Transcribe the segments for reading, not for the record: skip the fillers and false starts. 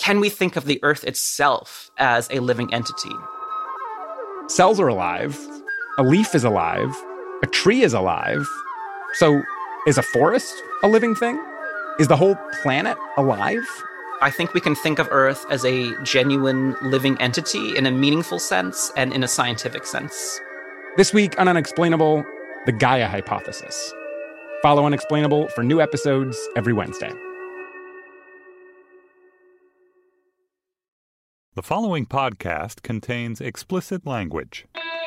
can we think of the Earth itself as a living entity? Cells are alive. A leaf is alive. A tree is alive. So is a forest a living thing? Is the whole planet alive? I think we can think of Earth as a genuine living entity in a meaningful sense and in a scientific sense. This week on Unexplainable, the Gaia hypothesis. Follow Unexplainable for new episodes every Wednesday. The following podcast contains explicit language.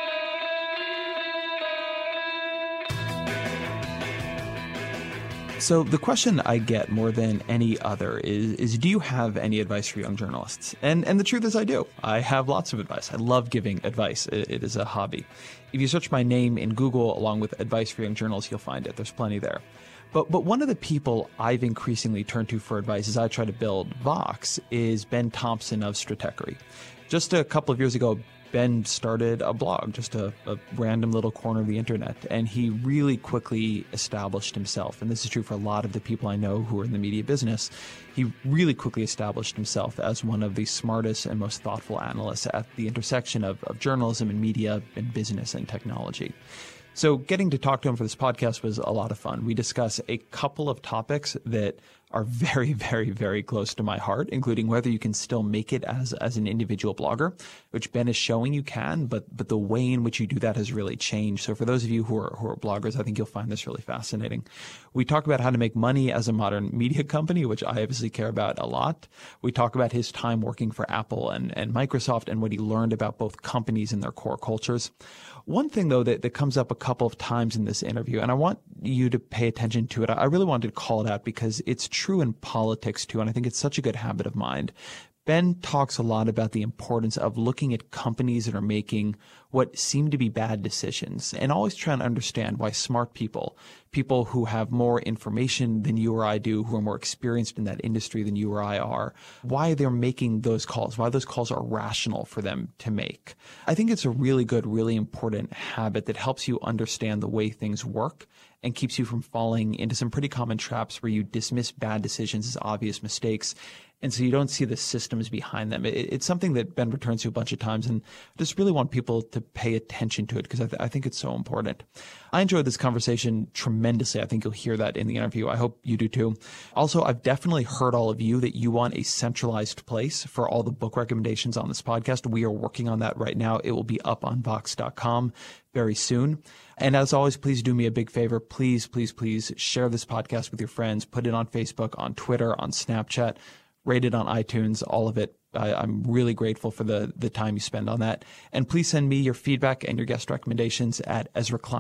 So the question I get more than any other is do you have any advice for young journalists? And the truth is I do. I have lots of advice. I love giving advice. It is a hobby. If you search my name in Google along with advice for young journalists, you'll find it. There's plenty there. But one of the people I've increasingly turned to for advice as I try to build Vox is Ben Thompson of Stratechery. Just a couple of years ago, Ben started a blog, just a random little corner of the internet, and he really quickly established himself. And this is true for a lot of the people I know who are in the media business. He really quickly established himself as one of the smartest and most thoughtful analysts at the intersection of journalism and media and business and technology. So getting to talk to him for this podcast was a lot of fun. We discuss a couple of topics that are very, very, very close to my heart, including whether you can still make it as an individual blogger, which Ben is showing you can, but the way in which you do that has really changed. So for those of you who are bloggers, I think you'll find this really fascinating. We talk about how to make money as a modern media company, which I obviously care about a lot. We talk about his time working for Apple and Microsoft and what he learned about both companies and their core cultures. One thing, though, that comes up a couple of times in this interview, and I want you to pay attention to it. I really wanted to call it out because it's true in politics, too, and I think it's such a good habit of mine. Ben talks a lot about the importance of looking at companies that are making what seem to be bad decisions and always trying to understand why smart people who have more information than you or I do, who are more experienced in that industry than you or I are, why they're making those calls, why those calls are rational for them to make. I think it's a really good, really important habit that helps you understand the way things work and keeps you from falling into some pretty common traps where you dismiss bad decisions as obvious mistakes. And so you don't see the systems behind them. It's something that Ben returns to a bunch of times, and I just really want people to pay attention to it because I think it's so important. I enjoyed this conversation tremendously. I think you'll hear that in the interview. I hope you do too. Also, I've definitely heard all of you that you want a centralized place for all the book recommendations on this podcast. We are working on that right now. It will be up on Vox.com very soon. And as always, please do me a big favor. Please, please, please share this podcast with your friends. Put it on Facebook, on Twitter, on Snapchat. Rate it on iTunes, all of it. I'm really grateful for the time you spend on that. And please send me your feedback and your guest recommendations at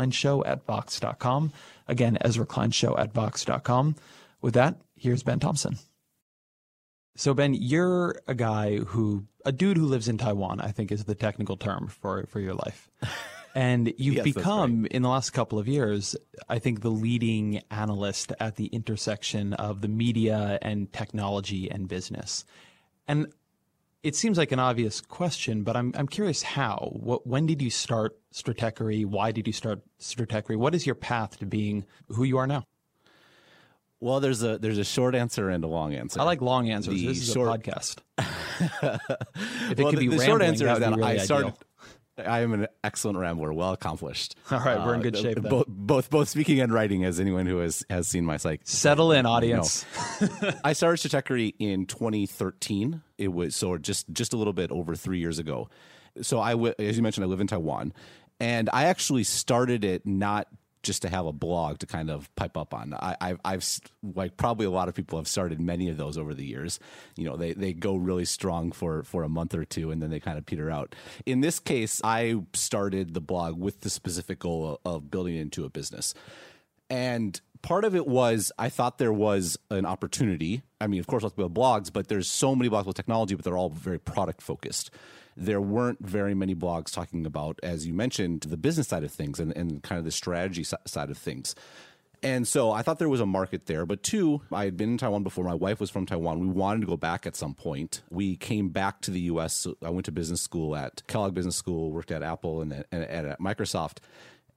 EzraKleinShow@Vox.com. Again, EzraKleinShow@Vox.com. With that, here's Ben Thompson. So Ben, you're a dude who lives in Taiwan, I think is the technical term for your life. And you've yes, become, in the last couple of years, I think the leading analyst at the intersection of the media and technology and business. And it seems like an obvious question, but I'm curious how. When did you start Stratechery? Why did you start Stratechery? What is your path to being who you are now? Well, there's a short answer and a long answer. I like long answers. This is a podcast. If it could be the rambling, short answer is that really I started. ideal. I am an excellent rambler, well accomplished. All right, we're in good shape then. Both speaking and writing, as anyone who has seen my site. Settle in, audience. I started Stratechery in 2013. It was just a little bit over 3 years ago. So as you mentioned, I live in Taiwan, and I actually started it not just to have a blog to kind of pipe up on. I've like probably a lot of people have started many of those over the years. You know, they go really strong for a month or two and then they kind of peter out. In this case, I started the blog with the specific goal of building it into a business. And part of it was I thought there was an opportunity. I mean, of course, lots of people have blogs, but there's so many blogs with technology, but they're all very product focused. There weren't very many blogs talking about, as you mentioned, the business side of things and kind of the strategy side of things. And so I thought there was a market there. But two, I had been in Taiwan before. My wife was from Taiwan. We wanted to go back at some point. We came back to the U.S. So I went to business school at Kellogg Business School, worked at Apple and at Microsoft.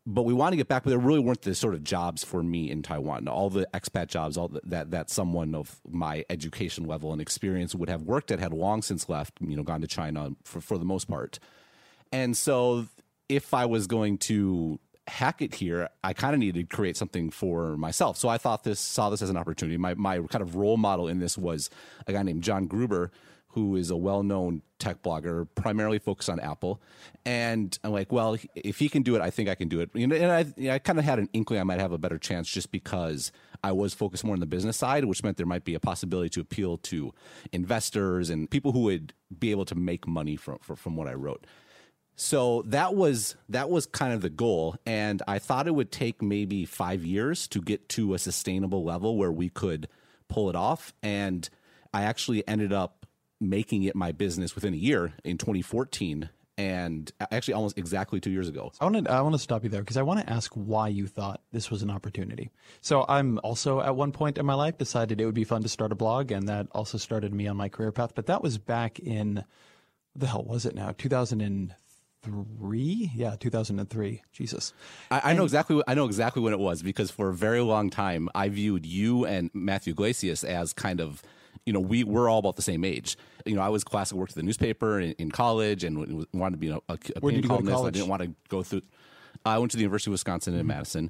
but we want to get back, but there really weren't the sort of jobs for me in Taiwan. All the expat jobs, all that someone of my education level and experience would have worked at had long since left, gone to China for the most part. And so if I was going to hack it here, I kind of needed to create something for myself. So I saw this as an opportunity. My kind of role model in this was a guy named John Gruber, who is a well-known tech blogger, primarily focused on Apple. And I'm like, well, if he can do it, I think I can do it. And I kind of had an inkling I might have a better chance just because I was focused more on the business side, which meant there might be a possibility to appeal to investors and people who would be able to make money from what I wrote. So that was kind of the goal. And I thought it would take maybe 5 years to get to a sustainable level where we could pull it off. And I actually ended up making it my business within a year in 2014, and actually almost exactly 2 years ago. I want to stop you there because I want to ask why you thought this was an opportunity. So I'm also at one point in my life decided it would be fun to start a blog, and that also started me on my career path. But that was back in, what the hell was it now? 2003? Yeah, 2003. Jesus. I know exactly when it was, because for a very long time I viewed you and Matthew Iglesias as kind of, we're all about the same age. I was classic, worked at the newspaper in college and wanted to be a Where did you go to college? I didn't want to go through. I went to the University of Wisconsin in Madison.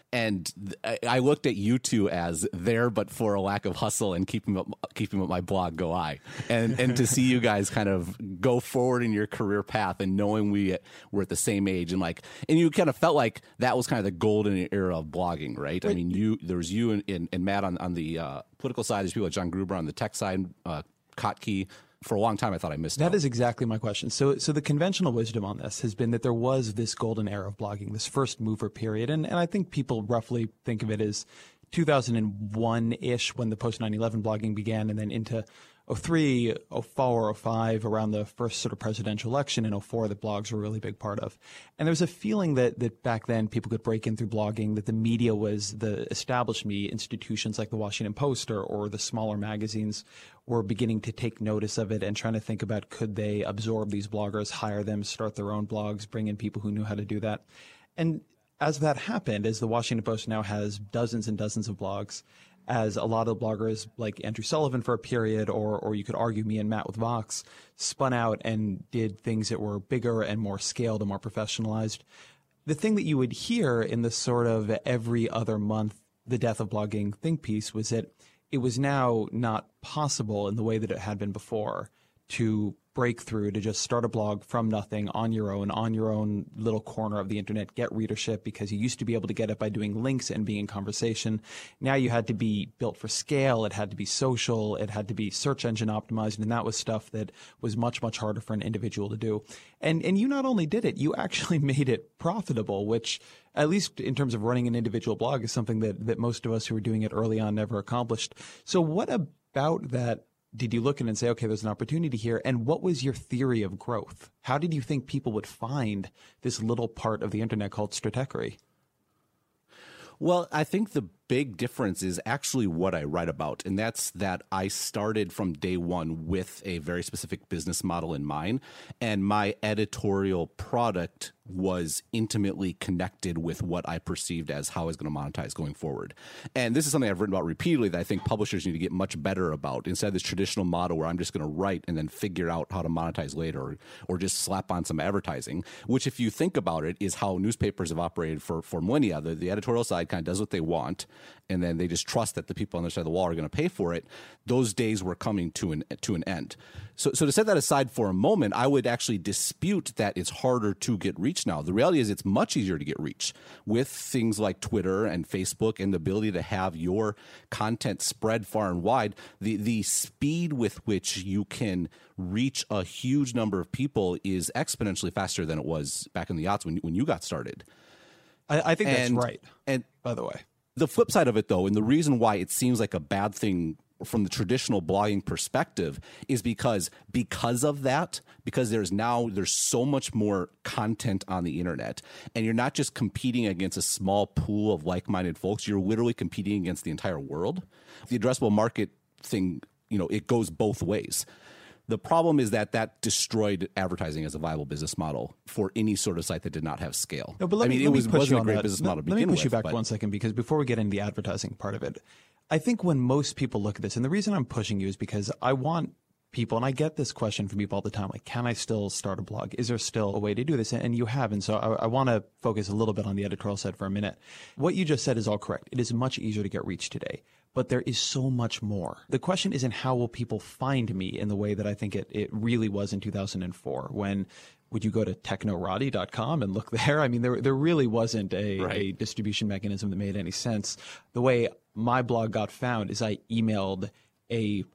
And I looked at you two as there, but for a lack of hustle and keeping up my blog, go I. And to see you guys kind of go forward in your career path and knowing we were at the same age and you kind of felt like that was kind of the golden era of blogging, right? I mean, there was you and Matt on the political side. There's people like John Gruber on the tech side, Kottke. For a long time, I thought I missed out. That is exactly my question. So the conventional wisdom on this has been that there was this golden era of blogging, this first mover period. And I think people roughly think of it as 2001-ish when the post 9/11 blogging began, and then into 03, 04, 05, around the first sort of presidential election in 04 that blogs were a really big part of. And there was a feeling that back then people could break in through blogging, that the media was the established media institutions like the Washington Post or the smaller magazines were beginning to take notice of it and trying to think about could they absorb these bloggers, hire them, start their own blogs, bring in people who knew how to do that. And as that happened, as the Washington Post now has dozens and dozens of blogs, as a lot of bloggers like Andrew Sullivan for a period, or you could argue me and Matt with Vox, spun out and did things that were bigger and more scaled and more professionalized. The thing that you would hear in the sort of every other month, the death of blogging think piece was that it was now not possible in the way that it had been before to break through, to just start a blog from nothing on your own little corner of the internet, get readership, because you used to be able to get it by doing links and being in conversation. Now you had to be built for scale. It had to be social. It had to be search engine optimized. And that was stuff that was much, much harder for an individual to do. And you not only did it, you actually made it profitable, which at least in terms of running an individual blog is something that most of us who were doing it early on never accomplished. So what about that did you look at and say, okay, there's an opportunity here? And what was your theory of growth? How did you think people would find this little part of the internet called Stratechery? Well, I think the big difference is actually what I write about, and that's that I started from day one with a very specific business model in mind, and my editorial product was intimately connected with what I perceived as how I was going to monetize going forward. And this is something I've written about repeatedly that I think publishers need to get much better about, instead of this traditional model where I'm just going to write and then figure out how to monetize later, or just slap on some advertising, which if you think about it is how newspapers have operated for millennia. The editorial side kind of does what they want, and then they just trust that the people on the other side of the wall are going to pay for it. Those days were coming to an end. So to set that aside for a moment, I would actually dispute that it's harder to get reach now. The reality is it's much easier to get reach with things like Twitter and Facebook and the ability to have your content spread far and wide. The speed with which you can reach a huge number of people is exponentially faster than it was back in the aughts when you got started. I think that's right. And by the way, the flip side of it, though, and the reason why it seems like a bad thing from the traditional blogging perspective is because of that, because there's so much more content on the internet, and you're not just competing against a small pool of like-minded folks, you're literally competing against the entire world. The addressable market thing, it goes both ways. The problem is that destroyed advertising as a viable business model for any sort of site that did not have scale. No, but let me wasn't push you a on great that. business model to Let me begin push you with, back 1 second, because before we get into the advertising part of it, I think when most people look at this, and the reason I'm pushing you is because I want people, and I get this question from people all the time, like, can I still start a blog? Is there still a way to do this? And you have. And so I want to focus a little bit on the editorial side for a minute. What you just said is all correct. It is much easier to get reach today, but there is so much more. The question isn't how will people find me in the way that I think it really was in 2004 when would you go to technorati.com and look there? I mean, there really wasn't a distribution mechanism that made any sense. The way my blog got found is I emailed a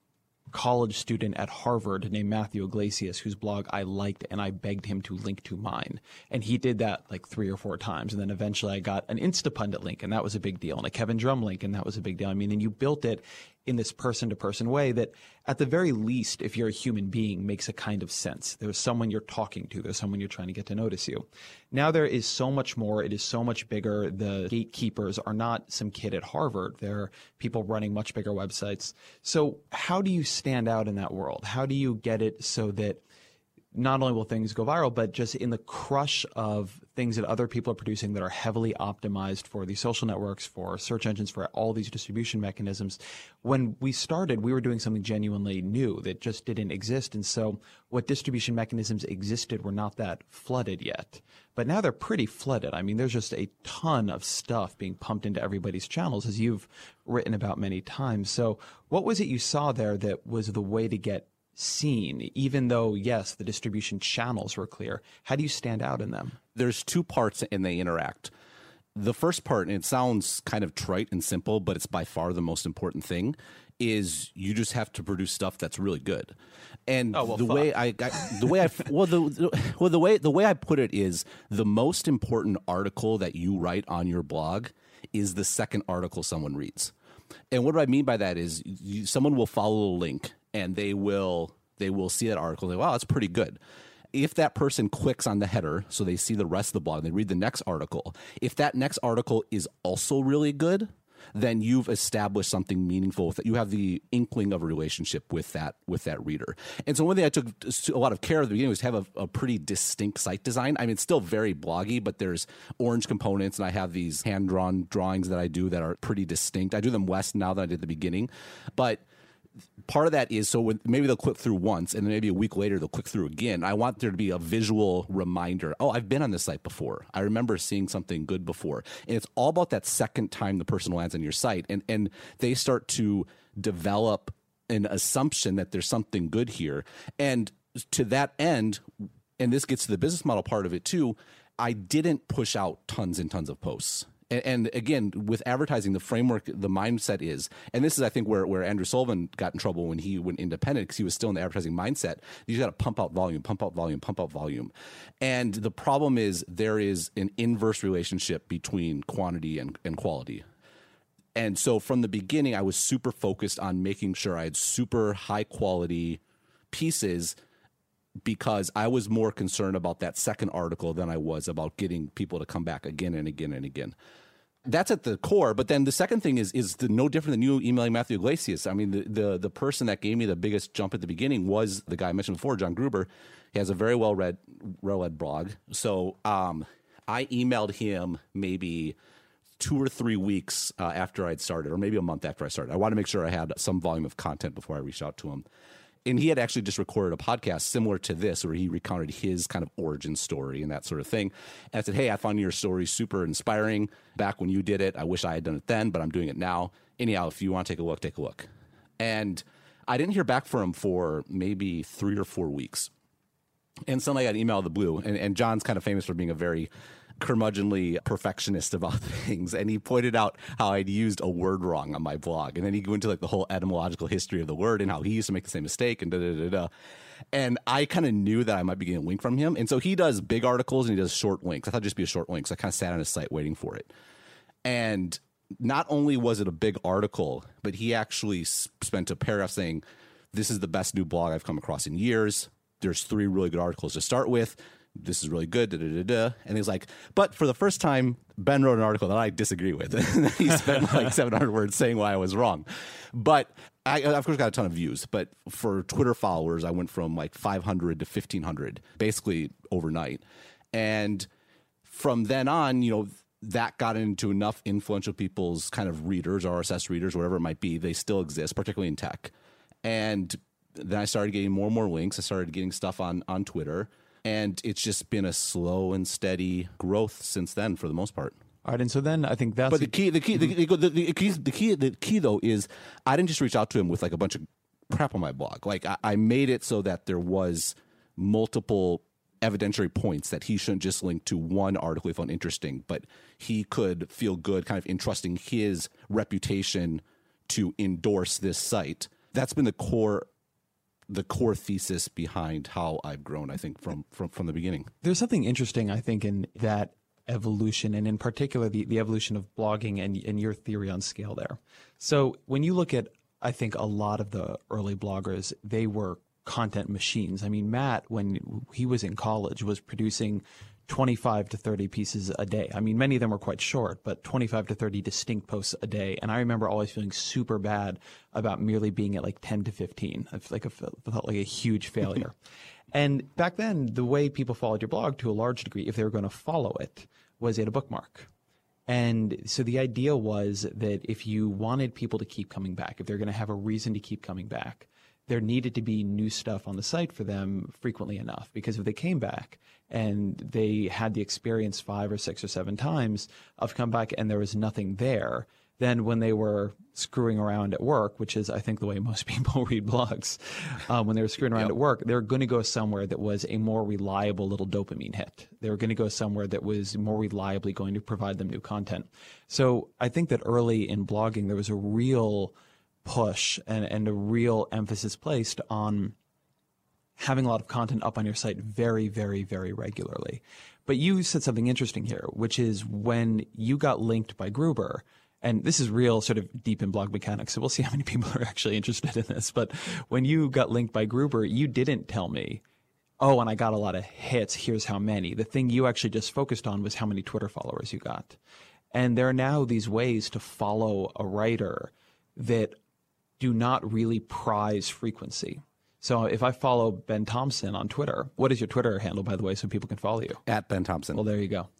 college student at Harvard named Matthew Iglesias, whose blog I liked, and I begged him to link to mine. And he did that like 3 or 4 times. And then eventually I got an Instapundit link, and that was a big deal, and a Kevin Drum link, and that was a big deal. I mean, and you built it in this person-to-person way that, at the very least, if you're a human being, makes a kind of sense. There's someone you're talking to. There's someone you're trying to get to notice you. Now there is so much more. It is so much bigger. The gatekeepers are not some kid at Harvard. They're people running much bigger websites. So how do you stand out in that world? How do you get it so that not only will things go viral, but just in the crush of things that other people are producing that are heavily optimized for these social networks, for search engines, for all these distribution mechanisms. When we started, we were doing something genuinely new that just didn't exist. And so what distribution mechanisms existed were not that flooded yet. But now they're pretty flooded. I mean, there's just a ton of stuff being pumped into everybody's channels, as you've written about many times. So what was it you saw there that was the way to get seen, even though, yes, the distribution channels were clear? How do you stand out in them? There's 2 parts and they interact. The first part, and it sounds kind of trite and simple, but it's by far the most important thing, is you just have to produce stuff that's really good. And the way I put it is, the most important article that you write on your blog is the second article someone reads. And what do I mean by that is someone will follow a link and they will see that article and say, wow, that's pretty good. If that person clicks on the header, so they see the rest of the blog, they read the next article. If that next article is also really good, then you've established something meaningful with it. You have the inkling of a relationship with that reader. And so one thing I took a lot of care at the beginning was to have a pretty distinct site design. I mean, it's still very bloggy, but there's orange components, and I have these hand-drawn drawings that I do that are pretty distinct. I do them less now than I did at the beginning. But part of that is, so when maybe they'll click through once and then maybe a week later they'll click through again. I want there to be a visual reminder. Oh, I've been on this site before. I remember seeing something good before. And it's all about that second time the person lands on your site. And they start to develop an assumption that there's something good here. And to that end, and this gets to the business model part of it too, I didn't push out tons and tons of posts. And again, with advertising, the framework, the mindset is, and this is, I think, where Andrew Sullivan got in trouble when he went independent, because he was still in the advertising mindset. You got to pump out volume, pump out volume, pump out volume. And the problem is there is an inverse relationship between quantity and quality. And so from the beginning, I was super focused on making sure I had super high quality pieces, because I was more concerned about that second article than I was about getting people to come back again and again and again. That's at the core. But then the second thing is no different than you emailing Matthew Iglesias. I mean, the person that gave me the biggest jump at the beginning was the guy I mentioned before, John Gruber. He has a very well-read blog. So I emailed him maybe 2 or 3 weeks after I'd started, or maybe a month after I started. I wanted to make sure I had some volume of content before I reached out to him. And he had actually just recorded a podcast similar to this, where he recounted his kind of origin story and that sort of thing. And I said, hey, I found your story super inspiring back when you did it. I wish I had done it then, but I'm doing it now. Anyhow, if you want to take a look, take a look. And I didn't hear back from him for maybe 3 or 4 weeks. And suddenly I got an email out of the blue. And John's kind of famous for being a very curmudgeonly perfectionist about things, and he pointed out how I'd used a word wrong on my blog, and then he went into like the whole etymological history of the word and how he used to make the same mistake and da-da-da-da. And I kind of knew that I might be getting a link from him. And so he does big articles and he does short links. I thought it'd just be a short link, so I kind of sat on his site waiting for it. And not only was it a big article, but he actually spent a paragraph saying, this is the best new blog I've come across in years. There's 3 really good articles to start with. This is really good, da-da-da-da. And he's like, but for the first time, Ben wrote an article that I disagree with. And he spent like 700 words saying why I was wrong. But I of course got a ton of views, but for Twitter followers, I went from like 500 to 1,500 basically overnight. And from then on, that got into enough influential people's kind of readers, RSS readers, whatever it might be. They still exist, particularly in tech. And then I started getting more and more links. I started getting stuff on Twitter. And it's just been a slow and steady growth since then, for the most part. All right, and so then I think that's. But the key though is I didn't just reach out to him with like a bunch of crap on my blog. Like I made it so that there was multiple evidentiary points that he shouldn't just link to one article he found interesting, but he could feel good kind of entrusting his reputation to endorse this site. That's been the core thesis behind how I've grown, I think, from the beginning. There's something interesting, I think, in that evolution, and in particular the evolution of blogging and your theory on scale there. So when you look at, I think, a lot of the early bloggers, they were content machines. I mean, Matt, when he was in college, was producing 25 to 30 pieces a day. I mean, many of them were quite short, but 25 to 30 distinct posts a day. And I remember always feeling super bad about merely being at like 10 to 15. I felt like a huge failure. And back then, the way people followed your blog to a large degree, if they were going to follow it, was at a bookmark. And so the idea was that if you wanted people to keep coming back, if they're going to have a reason to keep coming back, there needed to be new stuff on the site for them frequently enough. Because if they came back and they had the experience 5 or 6 or 7 times of come back and there was nothing there, then when they were screwing around at work, which is, I think, the way most people read blogs, when they were screwing around at work, they were going to go somewhere that was a more reliable little dopamine hit. They were going to go somewhere that was more reliably going to provide them new content. So I think that early in blogging, there was a real push and a real emphasis placed on having a lot of content up on your site very, very, very regularly. But you said something interesting here, which is when you got linked by Gruber, and this is real sort of deep in blog mechanics, so we'll see how many people are actually interested in this. But when you got linked by Gruber, you didn't tell me, oh, and I got a lot of hits, here's how many. The thing you actually just focused on was how many Twitter followers you got. And there are now these ways to follow a writer that do not really prize frequency. So if I follow Ben Thompson on Twitter, what is your Twitter handle, by the way, so people can follow you? At Ben Thompson. Well, there you go.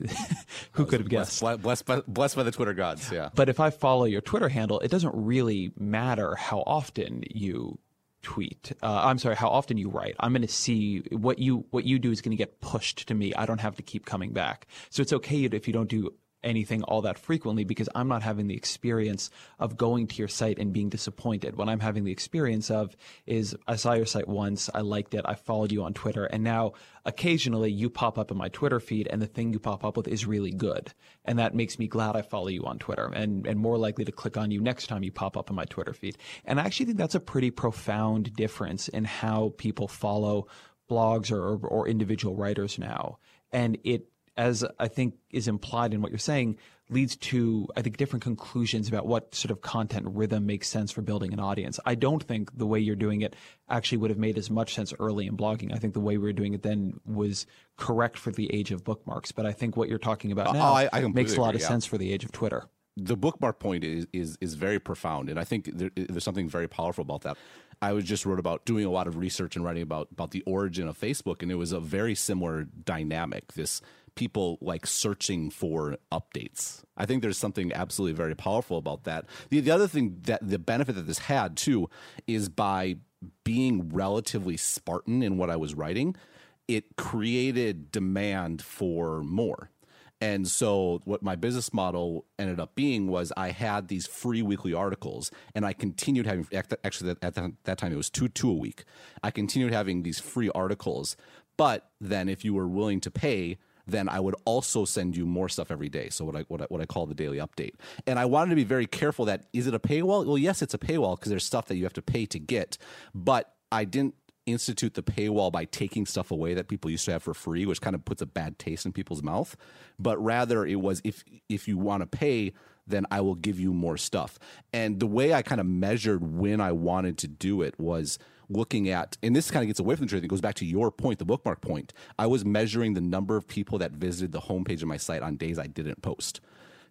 Who could have guessed? Blessed by the Twitter gods, yeah. But if I follow your Twitter handle, it doesn't really matter how often you tweet. How often you write. I'm going to see what you do is going to get pushed to me. I don't have to keep coming back. So it's okay if you don't do anything all that frequently, because I'm not having the experience of going to your site and being disappointed. What I'm having the experience of is I saw your site once, I liked it, I followed you on Twitter, and now occasionally you pop up in my Twitter feed and the thing you pop up with is really good. And that makes me glad I follow you on Twitter and more likely to click on you next time you pop up in my Twitter feed. And I actually think that's a pretty profound difference in how people follow blogs or individual writers now. And it, as I think is implied in what you're saying, leads to, I think, different conclusions about what sort of content rhythm makes sense for building an audience. I don't think the way you're doing it actually would have made as much sense early in blogging. I think the way we were doing it then was correct for the age of bookmarks. But I think what you're talking about now I makes a lot of sense for the age of Twitter. The bookmark point is very profound, and I think there's something very powerful about that. I just wrote about doing a lot of research and writing about the origin of Facebook, and it was a very similar dynamic. This people like searching for updates. I think there's something absolutely very powerful about that. The other thing, that the benefit that this had too is by being relatively Spartan in what I was writing, it created demand for more. And so what my business model ended up being was I had these free weekly articles, and I continued having, actually at that time it was two a week. I continued having these free articles, but then if you were willing to pay, then I would also send you more stuff every day. So what I call the daily update. And I wanted to be very careful that, is it a paywall? Well, yes, it's a paywall because there's stuff that you have to pay to get, but I didn't institute the paywall by taking stuff away that people used to have for free, which kind of puts a bad taste in people's mouth. But rather it was, if you want to pay, then I will give you more stuff. And the way I kind of measured when I wanted to do it was looking at, and this kind of gets away from the truth, it goes back to your point, the bookmark point. I was measuring the number of people that visited the homepage of my site on days I didn't post.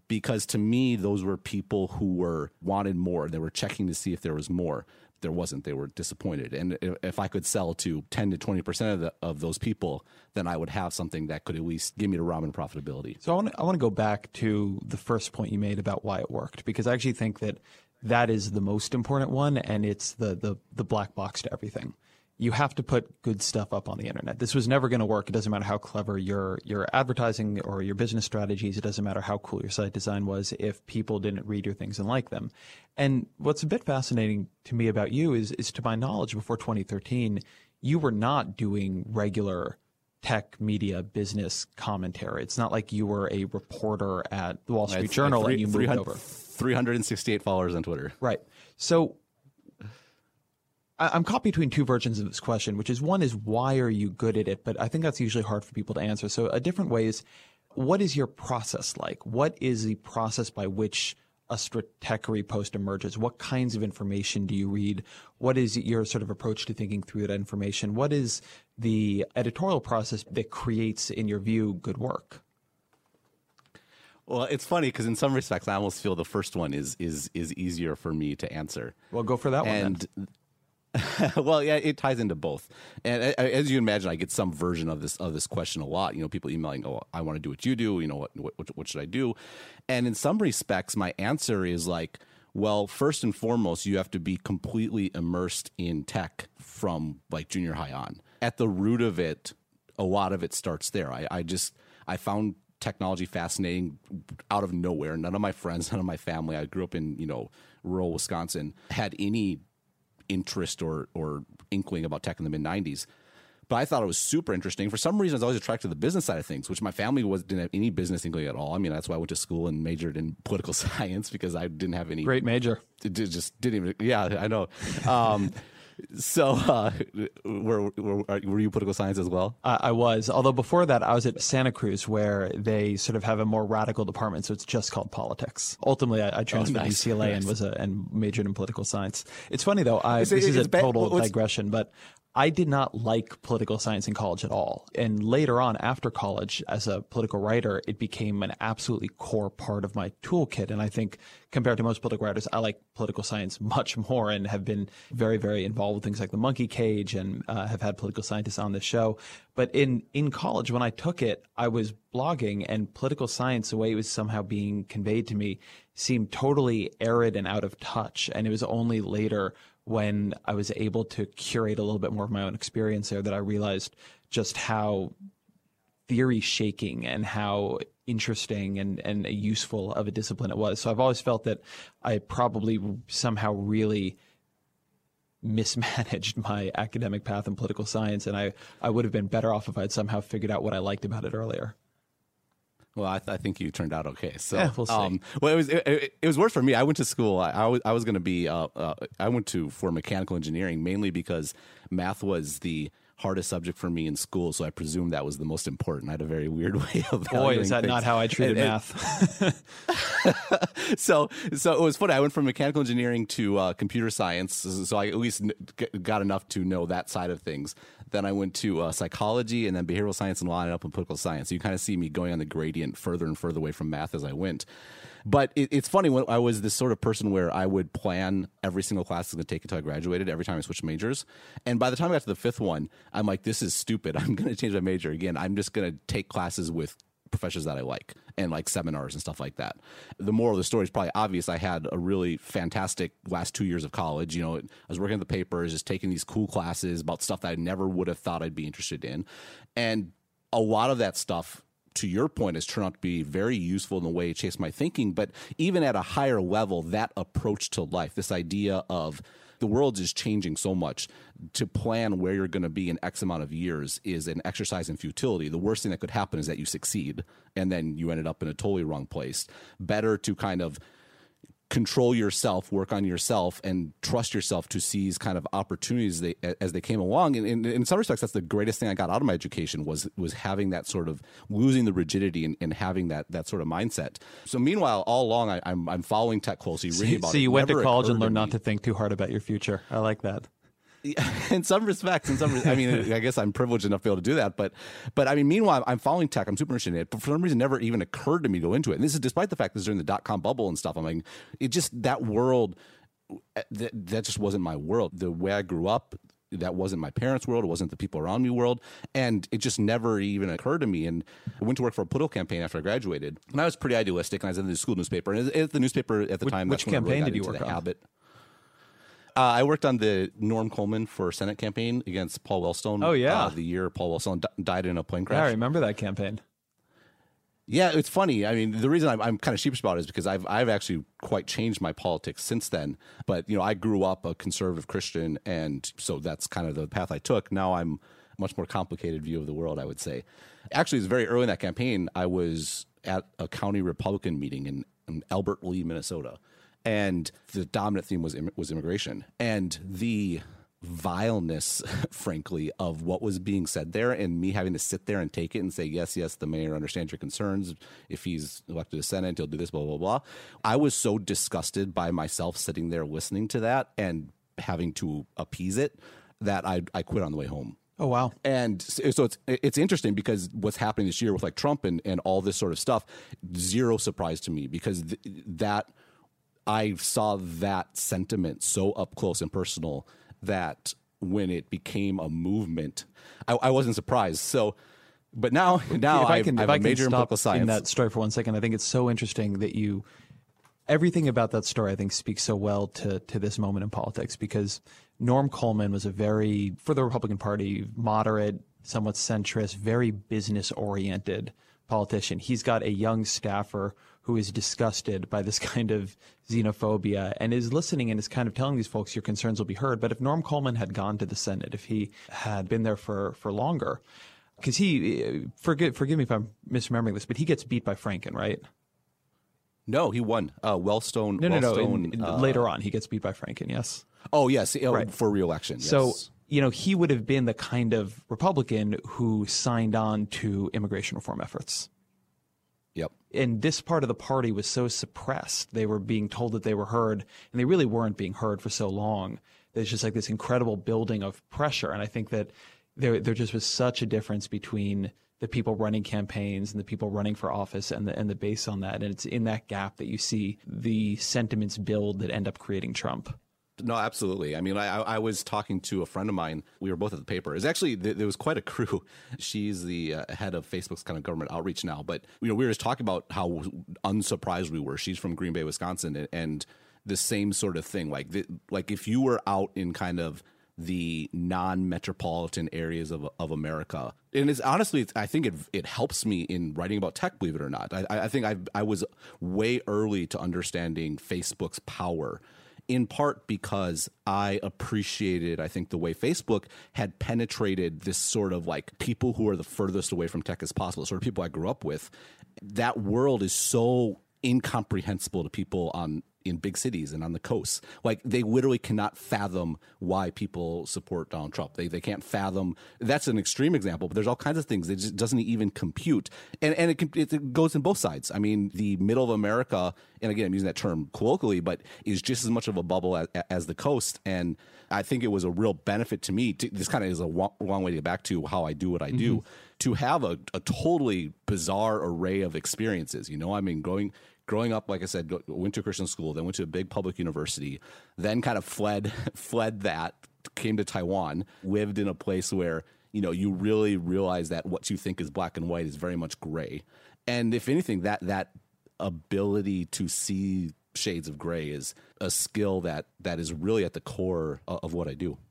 because to me, those were people who wanted more. They were checking to see if there was more. There wasn't. They were disappointed. And if I could sell to 10 to 20% of those people, then I would have something that could at least give me the ramen profitability. So I want to go back to the first point you made about why it worked, because I actually think that is the most important one, and it's the black box to everything. You have to put good stuff up on the internet. This was never going to work. It doesn't matter how clever your advertising or your business strategies. It doesn't matter how cool your site design was if people didn't read your things and like them. And what's a bit fascinating to me about you is to my knowledge, before 2013, you were not doing regular tech media business commentary. It's not like you were a reporter at the Wall Street Journal and you moved over. 368 followers on Twitter. Right. So I'm caught between two versions of this question, which is one is why are you good at it? But I think that's usually hard for people to answer. So a different way is, what is your process like? What is the process by which a Stratechery post emerges? What kinds of information do you read? What is your sort of approach to thinking through that information? What is the editorial process that creates, in your view, good work? Well, it's funny because in some respects, I almost feel the first one is easier for me to answer. Well, go for that one then. Well, yeah, it ties into both. And as you imagine, I get some version of this question a lot. People emailing, "Oh, I want to do what you do. What should I do?" And in some respects, my answer is like, well, first and foremost, you have to be completely immersed in tech from like junior high on. At the root of it, a lot of it starts there. I found technology fascinating out of nowhere. None of my friends, none of my family, I grew up in rural Wisconsin, had any interest or inkling about tech in the mid-90s. But I thought it was super interesting. For some reason, I was always attracted to the business side of things, which my family didn't have any business inkling at all. I mean, that's why I went to school and majored in political science, because I didn't have any. Great major. It just didn't even. Yeah, I know. So were you political science as well? I was. Although before that, I was at Santa Cruz, where they sort of have a more radical department, so it's just called politics. Ultimately, I transferred to UCLA and majored in political science. It's funny, though. This is a total digression, but I did not like political science in college at all. And later on, after college, as a political writer, it became an absolutely core part of my toolkit. And I think compared to most political writers, I like political science much more and have been very, very involved with things like the Monkey Cage and have had political scientists on this show. But in college, when I took it, I was blogging, and political science, the way it was somehow being conveyed to me, seemed totally arid and out of touch. And it was only later, when I was able to curate a little bit more of my own experience there, that I realized just how theory shaking and how interesting and useful of a discipline it was. So I've always felt that I probably somehow really mismanaged my academic path in political science, and I would have been better off if I'd somehow figured out what I liked about it earlier. Well, I think you turned out okay. So, yeah, we'll see. Well, it was worse for me. I went to school. I was going to be. I went for mechanical engineering, mainly because math was the hardest subject for me in school. So I presumed that was the most important. I had a very weird way of. Boy, is that things. Not how I treated math. So it was funny. I went from mechanical engineering to computer science. So I at least got enough to know that side of things. Then I went to psychology, and then behavioral science, and ended up in political science. So you kind of see me going on the gradient further and further away from math as I went. But it's funny, when I was this sort of person where I would plan every single class I was going to take until I graduated, every time I switched majors. And by the time I got to the fifth one, I'm like, this is stupid. I'm going to change my major again. I'm just going to take classes with professors that I like, and like seminars and stuff like that. The moral of the story is probably obvious. I had a really fantastic last 2 years of college. I was working at the papers, just taking these cool classes about stuff that I never would have thought I'd be interested in. And a lot of that stuff, to your point, has turned out to be very useful in the way it shapes my thinking. But even at a higher level, that approach to life, this idea of the world is changing so much, to plan where you're going to be in X amount of years is an exercise in futility. The worst thing that could happen is that you succeed and then you ended up in a totally wrong place. Better to kind of control yourself, work on yourself, and trust yourself to seize kind of opportunities as they came along. And in some respects, that's the greatest thing I got out of my education was having that sort of losing the rigidity and having that sort of mindset. So meanwhile, all along, I'm following tech closely, reading about it. So you went to college and learned not to think too hard about your future. I like that. In some respects, I mean, I guess I'm privileged enough to be able to do that. But I mean, meanwhile, I'm following tech. I'm super interested in it. But for some reason, it never even occurred to me to go into it. And this is despite the fact that during the .com bubble and stuff. I'm like, it just, that world, that just wasn't my world. The way I grew up, that wasn't my parents' world. It wasn't the people around me world. And it just never even occurred to me. And I went to work for a political campaign after I graduated. And I was pretty idealistic. And I was in the school newspaper. And at the newspaper at the time, which that's when campaign I really did you got work into the on? habit. I worked on the Norm Coleman for Senate campaign against Paul Wellstone. Oh, yeah. The year Paul Wellstone died in a plane crash. Yeah, I remember that campaign. Yeah, it's funny. I mean, the reason I'm kind of sheepish about it is because I've actually quite changed my politics since then. But, you know, I grew up a conservative Christian, and so that's kind of the path I took. Now I'm a much more complicated view of the world, I would say. Actually, it's very early in that campaign. I was at a county Republican meeting in Albert Lee, Minnesota. And the dominant theme was immigration, and the vileness, frankly, of what was being said there, and me having to sit there and take it and say, yes, the mayor understands your concerns. If he's elected to Senate, he'll do this, blah, blah, blah. I was so disgusted by myself sitting there listening to that and having to appease it that I quit on the way home. Oh, wow. And so it's interesting because what's happening this year with like Trump and all this sort of stuff, zero surprise to me, because that I saw that sentiment so up close and personal that when it became a movement, I wasn't surprised. So, but now I have a major in political science. In that story for 1 second, I think it's so interesting that everything about that story, I think, speaks so well to this moment in politics, because Norm Coleman was for the Republican Party, moderate, somewhat centrist, very business-oriented politician. He's got a young staffer who is disgusted by this kind of xenophobia and is listening and is kind of telling these folks your concerns will be heard. But if Norm Coleman had gone to the Senate, if he had been there for longer, because forgive me if I'm misremembering this, but he gets beat by Franken, right? No, he won. Wellstone. No. Later on, he gets beat by Franken, yes. Oh, yes, right. For re-election. Yes. So, you know, he would have been the kind of Republican who signed on to immigration reform efforts. Yep. And this part of the party was so suppressed. They were being told that they were heard, and they really weren't being heard for so long. There's just like this incredible building of pressure. And I think that there just was such a difference between the people running campaigns and the people running for office and the base on that. And it's in that gap that you see the sentiments build that end up creating Trump. No, absolutely. I mean, I was talking to a friend of mine. We were both at the paper. It was actually, there was quite a crew. She's the head of Facebook's kind of government outreach now. But, you know, we were just talking about how unsurprised we were. She's from Green Bay, Wisconsin. And the same sort of thing. Like if you were out in kind of the non-metropolitan areas of America. And it's honestly, I think it helps me in writing about tech, believe it or not. I think I was way early to understanding Facebook's power, in part because I appreciated, I think, the way Facebook had penetrated this sort of like people who are the furthest away from tech as possible, sort of people I grew up with. That world is so incomprehensible to people in big cities and on the coast. Like they literally cannot fathom why people support Donald Trump. They can't fathom. That's an extreme example, but there's all kinds of things that just doesn't even compute. And it goes in both sides. I mean, the middle of America, and again, I'm using that term colloquially, but is just as much of a bubble as the coast. And I think it was a real benefit to me. This kind of is a long way to get back to how I do what I do, to have a totally bizarre array of experiences. You know, I mean, growing up, like I said, went to a Christian school, then went to a big public university, then kind of fled that, came to Taiwan, lived in a place where, you know, you really realize that what you think is black and white is very much gray. And if anything, that ability to see shades of gray is a skill that is really at the core of what I do.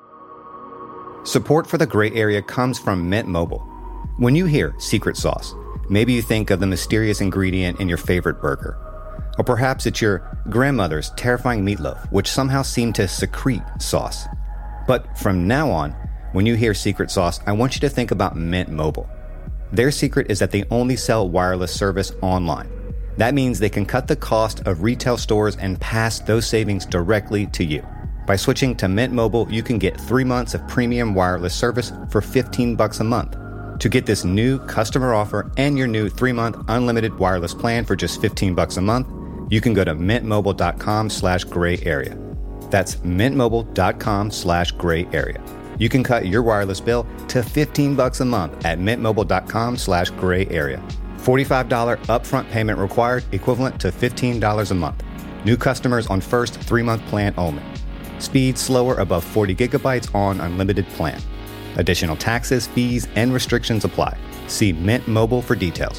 Support for the Gray Area comes from Mint Mobile. When you hear secret sauce, maybe you think of the mysterious ingredient in your favorite burger. Or perhaps it's your grandmother's terrifying meatloaf, which somehow seemed to secrete sauce. But from now on, when you hear secret sauce, I want you to think about Mint Mobile. Their secret is that they only sell wireless service online. That means they can cut the cost of retail stores and pass those savings directly to you. By switching to Mint Mobile, you can get 3 months of premium wireless service for $15 a month. To get this new customer offer and your new 3-month unlimited wireless plan for just $15 a month, you can go to mintmobile.com/gray area. That's mintmobile.com/gray area. You can cut your wireless bill to $15 a month at mintmobile.com/gray area. $45 upfront payment required, equivalent to $15 a month. New customers on first 3-month plan only. Speed slower above 40 gigabytes on unlimited plan. Additional taxes, fees, and restrictions apply. See Mint Mobile for details.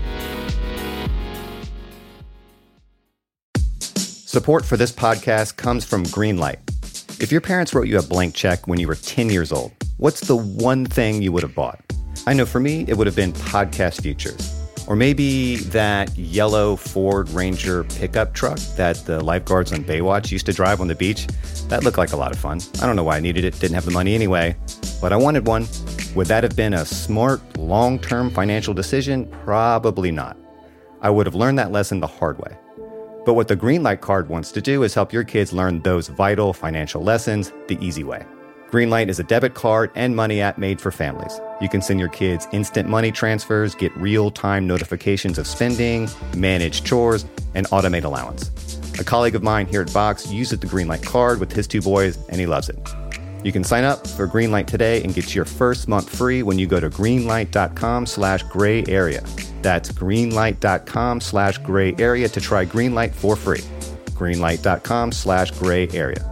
Support for this podcast comes from Greenlight. If your parents wrote you a blank check when you were 10 years old, what's the one thing you would have bought? I know for me, it would have been Podcast Futures. Or maybe that yellow Ford Ranger pickup truck that the lifeguards on Baywatch used to drive on the beach. That looked like a lot of fun. I don't know why I needed it, didn't have the money anyway, but I wanted one. Would that have been a smart, long-term financial decision? Probably not. I would have learned that lesson the hard way. But what the Greenlight card wants to do is help your kids learn those vital financial lessons the easy way. Greenlight is a debit card and money app made for families. You can send your kids instant money transfers, get real-time notifications of spending, manage chores, and automate allowance. A colleague of mine here at Vox uses the Greenlight card with his 2 boys, and he loves it. You can sign up for Greenlight today and get your first month free when you go to greenlight.com/gray area. That's greenlight.com/gray area to try Greenlight for free. Greenlight.com/gray area.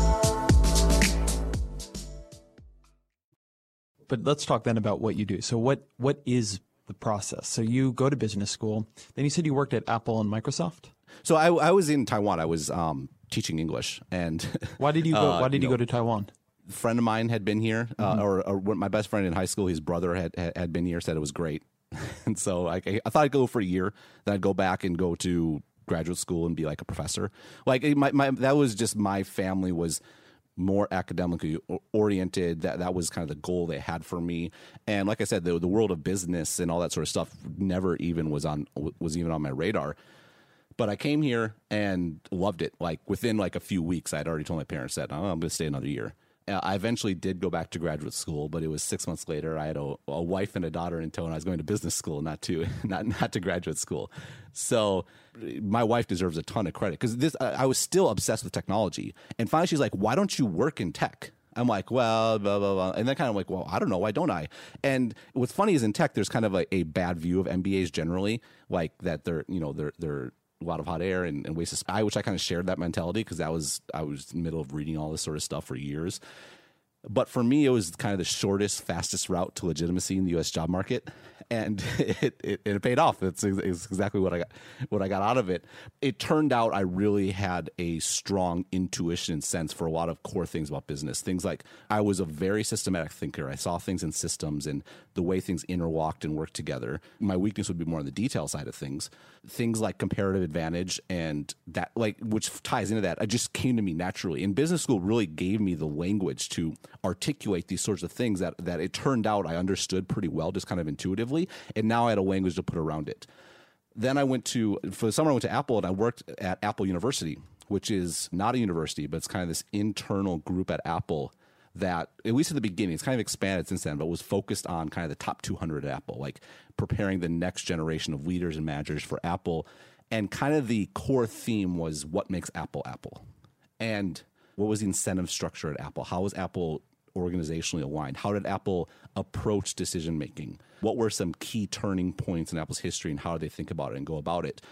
But let's talk then about what you do. So what is the process? So you go to business school. Then you said you worked at Apple and Microsoft. So I was in Taiwan. I was teaching English. And Why did you go? Why did you go to Taiwan? A friend of mine had been here, or my best friend in high school, his brother had been here, said it was great. And so I thought I'd go for a year, then I'd go back and go to graduate school and be like a professor. Like that was just, my family was more academically oriented. That was kind of the goal they had for me. And like I said, the world of business and all that sort of stuff never even was even on my radar. But I came here and loved it. Like within like a few weeks, I'd already told my parents that I'm going to stay another year. I eventually did go back to graduate school, but it was 6 months later. I had a wife and a daughter in tow, and I was going to business school, not to graduate school. So my wife deserves a ton of credit, because I was still obsessed with technology. And finally, she's like, "Why don't you work in tech?" I'm like, "Well, blah, blah, blah." And then kind of like, "Well, I don't know. Why don't I?" And what's funny is in tech, there's kind of a bad view of MBAs generally, like that they're a lot of hot air and waste of time, which I kind of shared that mentality, because I was in the middle of reading all this sort of stuff for years. But for me, it was kind of the shortest, fastest route to legitimacy in the U.S. job market, and it paid off. It's exactly what I got out of it. It turned out I really had a strong intuition and sense for a lot of core things about business. Things like, I was a very systematic thinker. I saw things in systems and the way things interlocked and worked together. My weakness would be more on the detail side of things. Things like comparative advantage and that, like, which ties into that, it just came to me naturally. And business school really gave me the language to articulate these sorts of things that it turned out I understood pretty well, just kind of intuitively. And now I had a language to put around it. Then for the summer I went to Apple, and I worked at Apple University, which is not a university, but it's kind of this internal group at Apple that, at least at the beginning, it's kind of expanded since then, but was focused on kind of the top 200 at Apple, like preparing the next generation of leaders and managers for Apple. And kind of the core theme was, what makes Apple Apple? And what was the incentive structure at Apple? How was Apple organizationally aligned? How did Apple approach decision making? What were some key turning points in Apple's history, and how did they think about it and go about it?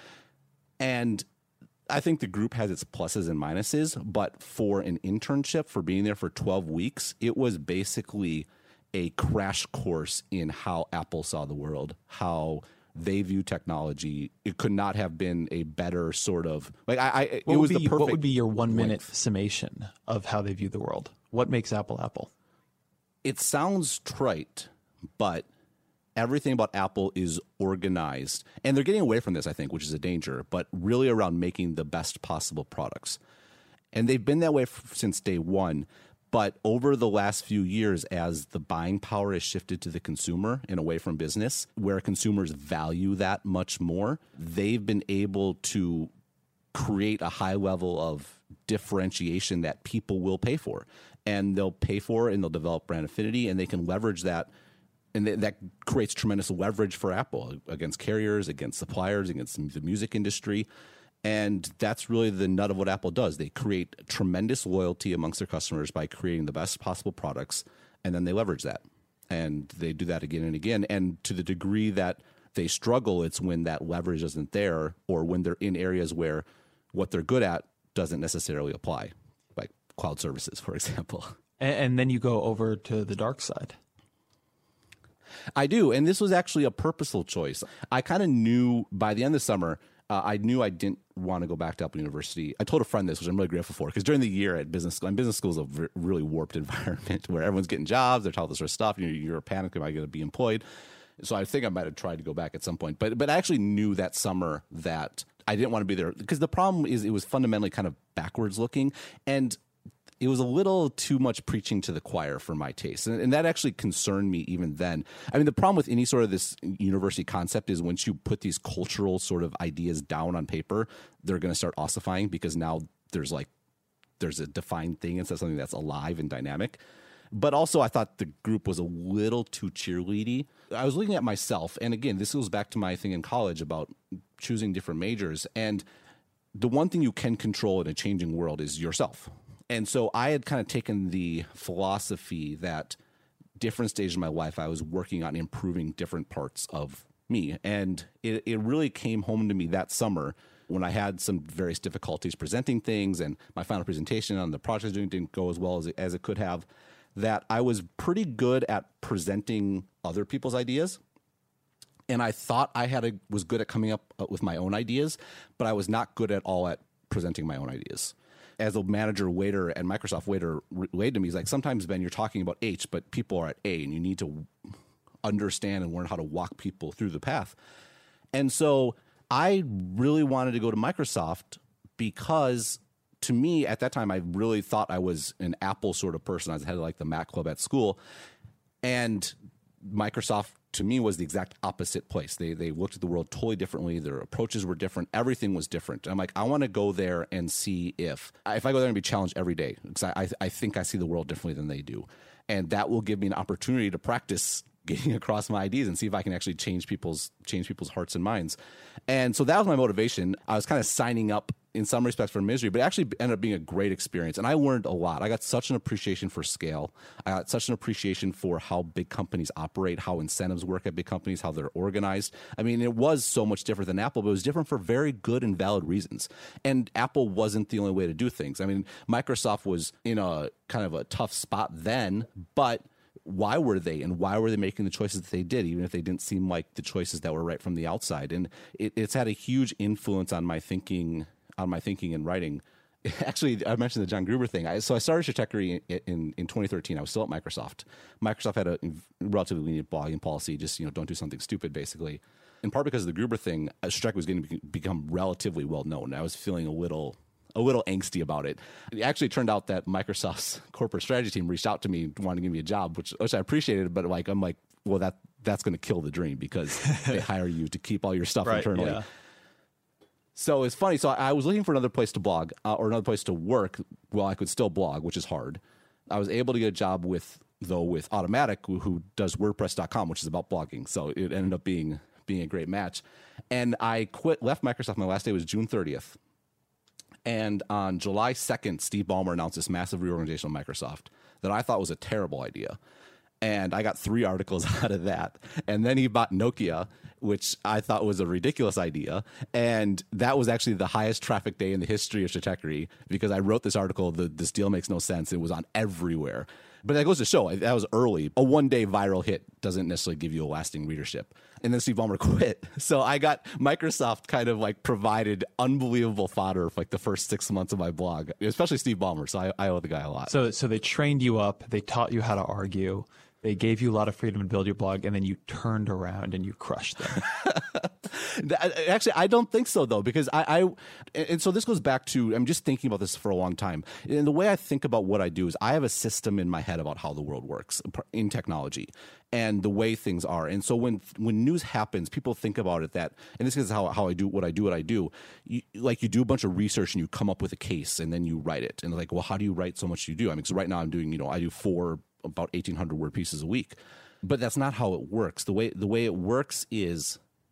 And I think the group has its pluses and minuses, but for an internship, for being there for 12 weeks, it was basically a crash course in how Apple saw the world, how they view technology. It could not have been a better sort of, like, it was the perfect. What would be your 1 minute summation of how they view the world? What makes Apple Apple? It sounds trite, but everything about Apple is organized. And they're getting away from this, I think, which is a danger, but really around making the best possible products. And they've been that way since day one. But over the last few years, as the buying power has shifted to the consumer and away from business, where consumers value that much more, they've been able to create a high level of differentiation that people will pay for. And they'll pay for it, and they'll develop brand affinity, and they can leverage that. And that creates tremendous leverage for Apple against carriers, against suppliers, against the music industry. And that's really the nut of what Apple does. They create tremendous loyalty amongst their customers by creating the best possible products, and then they leverage that. And they do that again and again. And to the degree that they struggle, it's when that leverage isn't there, or when they're in areas where what they're good at doesn't necessarily apply, like cloud services, for example. And then you go over to the dark side. I do. And this was actually a purposeful choice. I kind of knew by the end of the summer, I knew I didn't want to go back to Apple University. I told a friend this, which I'm really grateful for, because during the year at business school, and business school is a really warped environment where everyone's getting jobs, they're told this sort of stuff, you're panicking, am I going to be employed? So I think I might have tried to go back at some point. But I actually knew that summer that I didn't want to be there, because the problem is it was fundamentally kind of backwards looking, and it was a little too much preaching to the choir for my taste. And that actually concerned me even then. I mean, the problem with any sort of this university concept is once you put these cultural sort of ideas down on paper, they're going to start ossifying, because now there's a defined thing instead of something that's alive and dynamic. But also I thought the group was a little too cheerleady. I was looking at myself, and again, this goes back to my thing in college about choosing different majors. And the one thing you can control in a changing world is yourself. And so I had kind of taken the philosophy that different stages of my life, I was working on improving different parts of me. And it really came home to me that summer when I had some various difficulties presenting things, and my final presentation on the project I was doing didn't go as well as it could have, that I was pretty good at presenting other people's ideas. And I thought was good at coming up with my own ideas, but I was not good at all at presenting my own ideas. As a manager waiter at Microsoft, waiter relayed to me, he's like, sometimes, Ben, you're talking about H, but people are at A, and you need to understand and learn how to walk people through the path. And so I really wanted to go to Microsoft because, to me, at that time, I really thought I was an Apple sort of person. I was head of like the Mac Club at school. And Microsoft, to me, was the exact opposite place. They looked at the world totally differently. Their approaches were different. Everything was different. And I'm like, I want to go there and see if I go there and be challenged every day, because I think I see the world differently than they do. And that will give me an opportunity to practice getting across my ideas and see if I can actually change people's hearts and minds. And so that was my motivation. I was kind of signing up in some respects for misery, but it actually ended up being a great experience. And I learned a lot. I got such an appreciation for scale. I got such an appreciation for how big companies operate, how incentives work at big companies, how they're organized. I mean, it was so much different than Apple, but it was different for very good and valid reasons. And Apple wasn't the only way to do things. I mean, Microsoft was in a kind of a tough spot then, but why were they, and why were they making the choices that they did, even if they didn't seem like the choices that were right from the outside? And it's had a huge influence on my thinking and writing. Actually, I mentioned the John Gruber thing. So I started Stratechery in 2013. I was still at Microsoft. Microsoft had a relatively lenient blogging policy, just don't do something stupid, basically. In part because of the Gruber thing, Stratechery was going to become relatively well known. I was feeling a little angsty about it. It actually turned out that Microsoft's corporate strategy team reached out to me, wanting to give me a job, which I appreciated. But I'm like, well, that's going to kill the dream, because they hire you to keep all your stuff internally. Yeah. So it's funny. So I was looking for another place to blog or another place to work while I could still blog, which is hard. I was able to get a job with Automatic, who does WordPress.com, which is about blogging. So it ended up being a great match. And I left Microsoft. My last day was June 30th. And on July 2nd, Steve Ballmer announced this massive reorganization of Microsoft that I thought was a terrible idea. And I got 3 articles out of that. And then he bought Nokia, which I thought was a ridiculous idea. And that was actually the highest traffic day in the history of Stratechery, because I wrote this article, this deal makes no sense. It was on everywhere. But that goes to show, that was early. A one-day viral hit doesn't necessarily give you a lasting readership. And then Steve Ballmer quit. So I got Microsoft kind of like provided unbelievable fodder for like the first 6 months of my blog, especially Steve Ballmer. So I owe the guy a lot. So they trained you up. They taught you how to argue. They gave you a lot of freedom to build your blog, and then you turned around and you crushed them. Actually, I don't think so, though, because and so this goes back to, I'm just thinking about this for a long time. And the way I think about what I do is I have a system in my head about how the world works in technology and the way things are. And so when news happens, people think about it that, and this is how I do what I do. You do a bunch of research and you come up with a case and then you write it. And like, well, how do you write so much you do? I mean, because right now I'm doing, I do 4 about 1,800 word pieces a week, but that's not how it works. The way it works is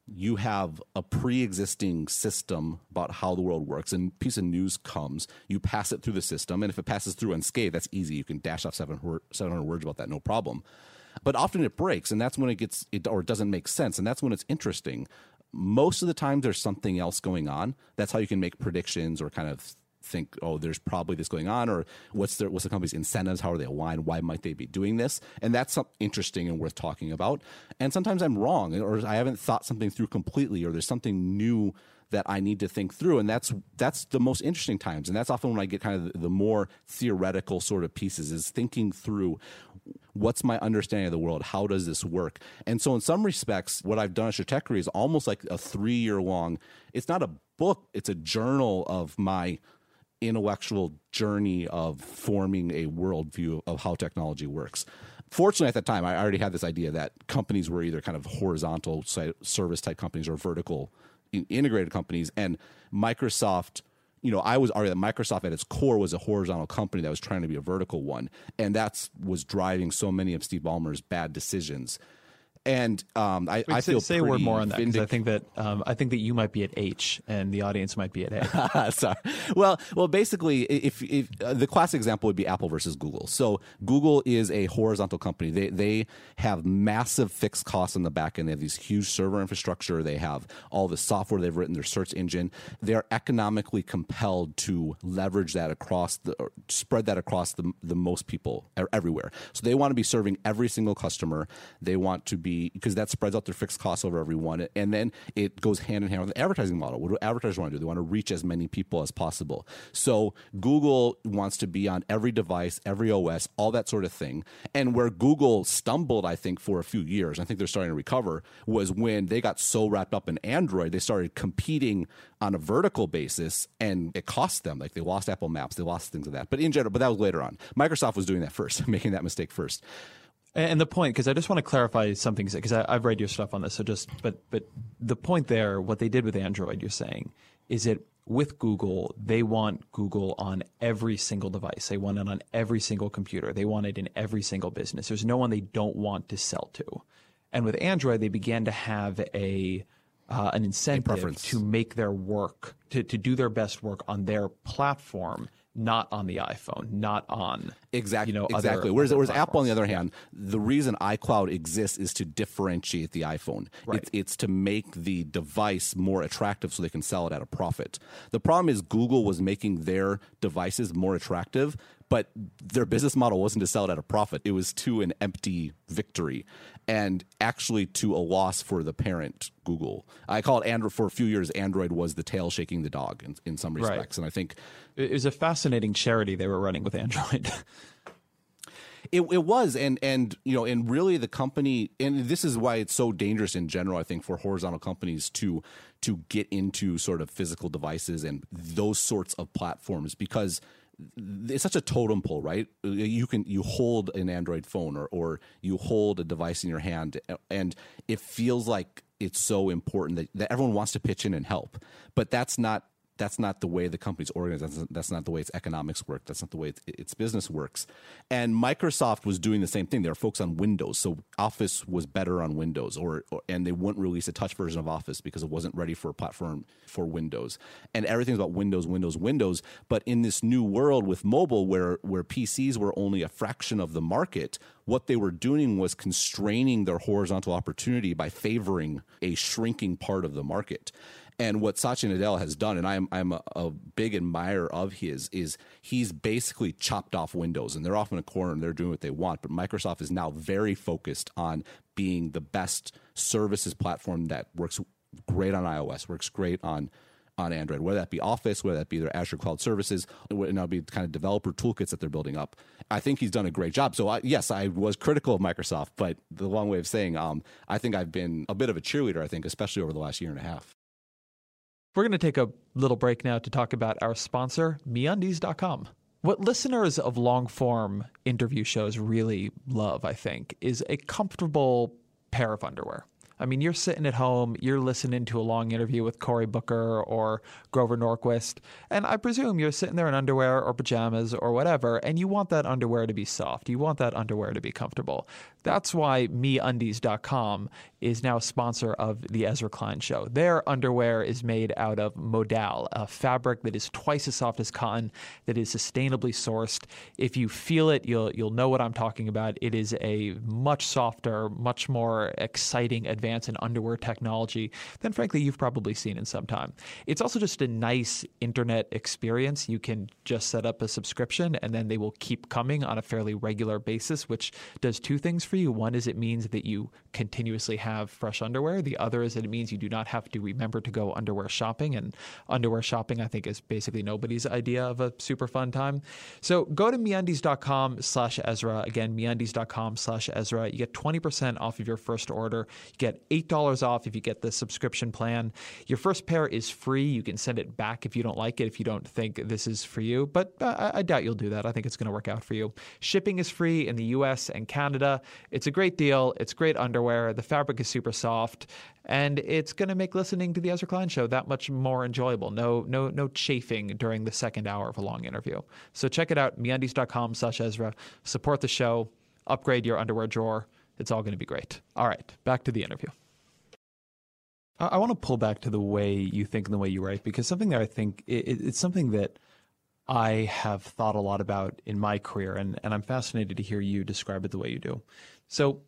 you have a pre-existing system about how the world works, and a piece of news comes, you pass it through the system, and if it passes through unscathed, that's easy. You can dash off 700 words about that, no problem. But often it breaks, and that's when it doesn't make sense, and that's when it's interesting. Most of the time, there's something else going on. That's how you can make predictions or kind of think, oh, there's probably this going on, or what's the company's incentives? How are they aligned? Why might they be doing this? And that's something interesting and worth talking about. And sometimes I'm wrong, or I haven't thought something through completely, or there's something new that I need to think through. And that's the most interesting times. And that's often when I get kind of the more theoretical sort of pieces, is thinking through what's my understanding of the world? How does this work? And so in some respects, what I've done at Stratechery is almost like a 3-year long, it's not a book, it's a journal of my intellectual journey of forming a worldview of how technology works. Fortunately, at that time, I already had this idea that companies were either kind of horizontal service type companies or vertical integrated companies. And Microsoft, I was arguing that Microsoft at its core was a horizontal company that was trying to be a vertical one. And that was driving so many of Steve Ballmer's bad decisions. And I feel say a word more on that, because I think that you might be at H and the audience might be at A. Sorry. Well, basically, if the classic example would be Apple versus Google. So Google is a horizontal company. They have massive fixed costs on the back end. They have these huge server infrastructure. They have all the software they've written, their search engine. They are economically compelled to leverage that spread that across the most people everywhere. So they want to be serving every single customer. They want to be, because that spreads out their fixed costs over everyone. And then it goes hand in hand with the advertising model. What do advertisers want to do? They want to reach as many people as possible. So Google wants to be on every device, every OS, all that sort of thing. And where Google stumbled, I think, for a few years, I think they're starting to recover, was when they got so wrapped up in Android, they started competing on a vertical basis, and it cost them. Like, they lost Apple Maps, they lost things like that. But in general, that was later on. Microsoft was doing that first, making that mistake first. And the point, because I just want to clarify something, because I've read your stuff on this. So but the point there, what they did with Android, you're saying, is that with Google, they want Google on every single device. They want it on every single computer. They want it in every single business. There's no one they don't want to sell to. And with Android, they began to have an incentive to make their work, to do their best work on their platform, not on the iPhone, not on exactly. Whereas Apple, on the other hand, the reason iCloud exists is to differentiate the iPhone. Right. It's to make the device more attractive so they can sell it at a profit. The problem is Google was making their devices more attractive, but their business model wasn't to sell it at a profit. It was to an empty victory, and actually to a loss for the parent, Google. I call it Android. For a few years, Android was the tail shaking the dog in some respects. Right. And I think it was a fascinating charity they were running with Android. It was, and really the company, and this is why it's so dangerous in general, I think, for horizontal companies to get into sort of physical devices and those sorts of platforms, because it's such a totem pole, right? You hold an Android phone or you hold a device in your hand, and it feels like it's so important that everyone wants to pitch in and help. But that's not the way the company's organized. That's not the way its economics work. That's not the way its business works. And Microsoft was doing the same thing. They were focused on Windows. So Office was better on Windows, and they wouldn't release a touch version of Office because it wasn't ready for a platform for Windows. And everything's about Windows. But in this new world with mobile, where PCs were only a fraction of the market, what they were doing was constraining their horizontal opportunity by favoring a shrinking part of the market. And what Satya Nadella has done, and I'm a big admirer of his, is he's basically chopped off Windows, and they're off in a corner and they're doing what they want. But Microsoft is now very focused on being the best services platform that works great on iOS, works great on Android, whether that be Office, whether that be their Azure Cloud Services, and that'll be the kind of developer toolkits that they're building up. I think he's done a great job. So yes, I was critical of Microsoft, but the long way of saying, I think I've been a bit of a cheerleader, I think, especially over the last year and a half. We're going to take a little break now to talk about our sponsor, MeUndies.com. What listeners of long-form interview shows really love, I think, is a comfortable pair of underwear. I mean, you're sitting at home, you're listening to a long interview with Cory Booker or Grover Norquist, and I presume you're sitting there in underwear or pajamas or whatever, and you want that underwear to be soft. You want that underwear to be comfortable. That's why MeUndies.com is now a sponsor of the Ezra Klein Show. Their underwear is made out of modal, a fabric that is twice as soft as cotton, that is sustainably sourced. If you feel it, you'll know what I'm talking about. It is a much softer, much more exciting advance in underwear technology than, frankly, you've probably seen in some time. It's also just a nice internet experience. You can just set up a subscription, and then they will keep coming on a fairly regular basis, which does two things for you. One is it means that you continuously have fresh underwear. The other is that it means you do not have to remember to go underwear shopping. And underwear shopping, I think, is basically nobody's idea of a super fun time. So go to MeUndies.com/Ezra. Again, MeUndies.com/Ezra. You get 20% off of your first order. You get $8 off if you get the subscription plan. Your first pair is free. You can send it back if you don't like it, if you don't think this is for you. But I doubt you'll do that. I think it's going to work out for you. Shipping is free in the US and Canada. It's a great deal. It's great underwear. The fabric is super soft. And it's going to make listening to the Ezra Klein Show that much more enjoyable. No chafing during the second hour of a long interview. So check it out, MeUndies.com/Ezra. Support the show. Upgrade your underwear drawer. It's all going to be great. All right, back to the interview. I want to pull back to the way you think and the way you write, because something that I think it's something that I have thought a lot about in my career, and I'm fascinated to hear you describe it the way you do. So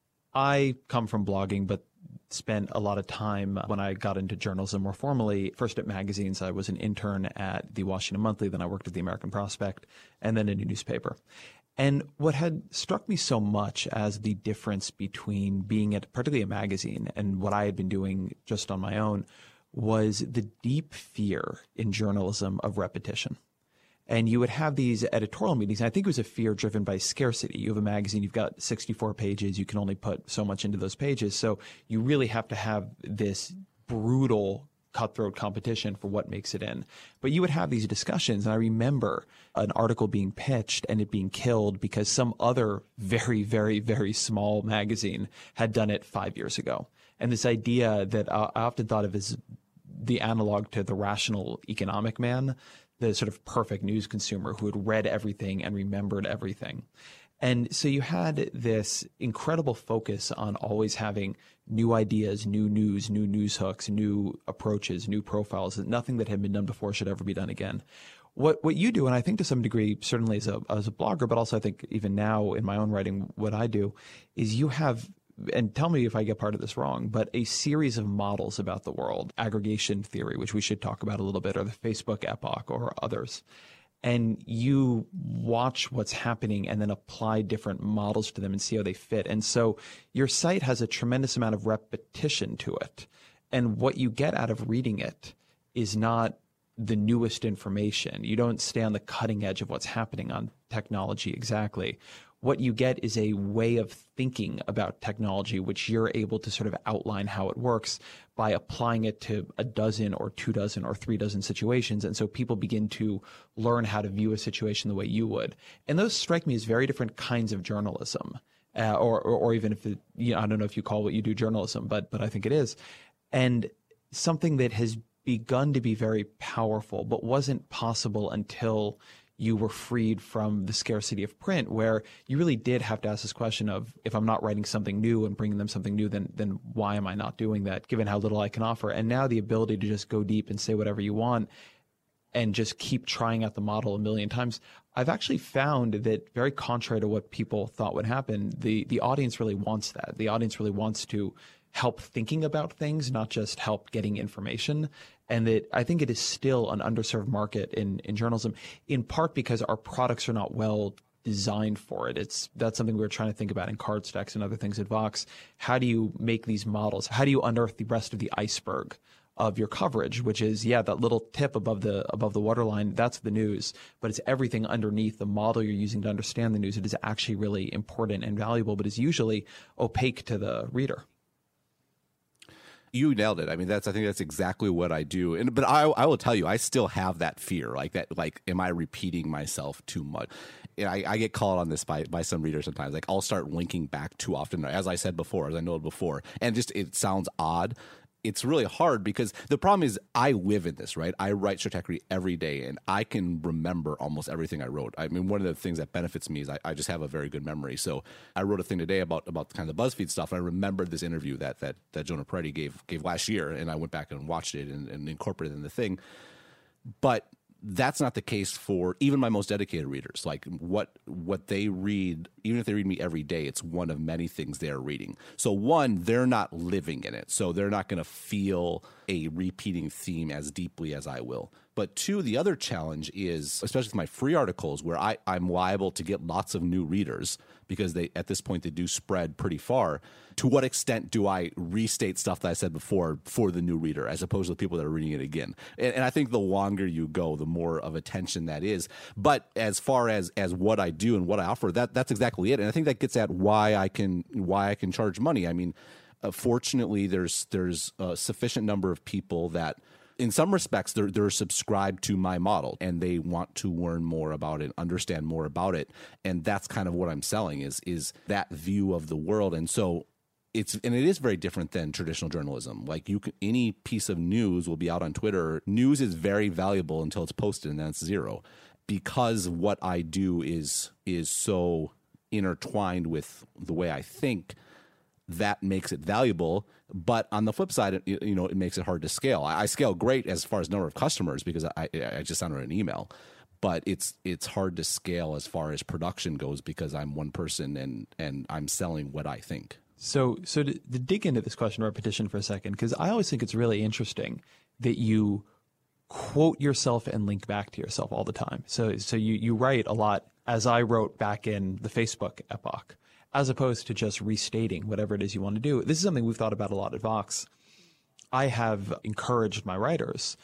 I come from blogging, but spent a lot of time when I got into journalism more formally, first at magazines. I was an intern at the Washington Monthly, then I worked at the American Prospect, and then in a newspaper. And what had struck me so much as the difference between being at particularly a magazine and what I had been doing just on my own was the deep fear in journalism of repetition. And you would have these editorial meetings. And I think it was a fear driven by scarcity. You have a magazine, you've got 64 pages. You can only put so much into those pages. So you really have to have this brutal cutthroat competition for what makes it in. But you would have these discussions. And I remember an article being pitched and it being killed because some other very, very, very small magazine had done it 5 years ago. And this idea that I often thought of as the analog to the rational economic man, the sort of perfect news consumer who had read everything and remembered everything. And so you had this incredible focus on always having new ideas, new news hooks, new approaches, new profiles, that nothing that had been done before should ever be done again. What you do, and I think to some degree, certainly as a blogger, but also I think even now in my own writing, what I do is you have, and tell me if I get part of this wrong, but a series of models about the world, aggregation theory, which we should talk about a little bit, or the Facebook epoch or others. And you watch what's happening and then apply different models to them and see how they fit. And so your site has a tremendous amount of repetition to it. And what you get out of reading it is not the newest information. You don't stay on the cutting edge of what's happening on technology exactly. What you get is a way of thinking about technology, which you're able to sort of outline how it works by applying it to a dozen or 2 dozen or 3 dozen situations. And so people begin to learn how to view a situation the way you would. And those strike me as very different kinds of journalism, or even if I don't know if you call what you do journalism, but I think it is. And something that has begun to be very powerful, but wasn't possible until you were freed from the scarcity of print, where you really did have to ask this question of, if I'm not writing something new and bringing them something new, then why am I not doing that, given how little I can offer? And now the ability to just go deep and say whatever you want and just keep trying out the model a million times. I've actually found that, very contrary to what people thought would happen, the audience really wants that. The audience really wants to help thinking about things, not just help getting information. And that I think it is still an underserved market in journalism, in part because our products are not well designed for it. That's something we were trying to think about in Cardstacks and other things at Vox. How do you make these models? How do you unearth the rest of the iceberg of your coverage, which is, that little tip above the waterline, that's the news, but it's everything underneath the model you're using to understand the news. It is actually really important and valuable, but is usually opaque to the reader. You nailed it. I mean, I think that's exactly what I do. But I will tell you, I still have that fear, like that. Like, am I repeating myself too much? And I get called on this by some readers sometimes. Like, I'll start linking back too often, as I said before, as I noted before, and it sounds odd. it's really hard because the problem is I live in this, right? I write Stratechery every day, and I can remember almost everything I wrote. I mean, one of the things that benefits me is I just have a very good memory. So I wrote a thing today about kind of the BuzzFeed stuff, and I remembered this interview that Jonah Peretti gave last year, and I went back and watched it and incorporated it in the thing. But that's not the case for even my most dedicated readers. Like what they read, even if they read me every day, it's one of many things they're reading. So one, they're not living in it. So they're not going to feel a repeating theme as deeply as I will. But two, the other challenge is, especially with my free articles, where I'm liable to get lots of new readers because at this point they do spread pretty far. To what extent do I restate stuff that I said before for the new reader as opposed to the people that are reading it again? And I think the longer you go, the more of a tension that is. But as far as what I do and what I offer, that's exactly it. And I think that gets at why I can charge money. I mean, fortunately, there's a sufficient number of people that, in some respects, they're subscribed to my model and they want to learn more about it, understand more about it. And that's kind of what I'm selling is that view of the world. And so it is very different than traditional journalism. Like any piece of news will be out on Twitter. News is very valuable until it's posted and then it's zero. Because what I do is so intertwined with the way I think, that makes it valuable. But on the flip side, it makes it hard to scale. I scale great as far as number of customers because I just send out an email, but it's hard to scale as far as production goes because I'm one person and I'm selling what I think. So to dig into this question of repetition for a second, because I always think it's really interesting that you quote yourself and link back to yourself all the time. So you write a lot, as I wrote back in the Facebook epoch, as opposed to just restating whatever it is you want to do. This is something we've thought about a lot at Vox. I have encouraged my writers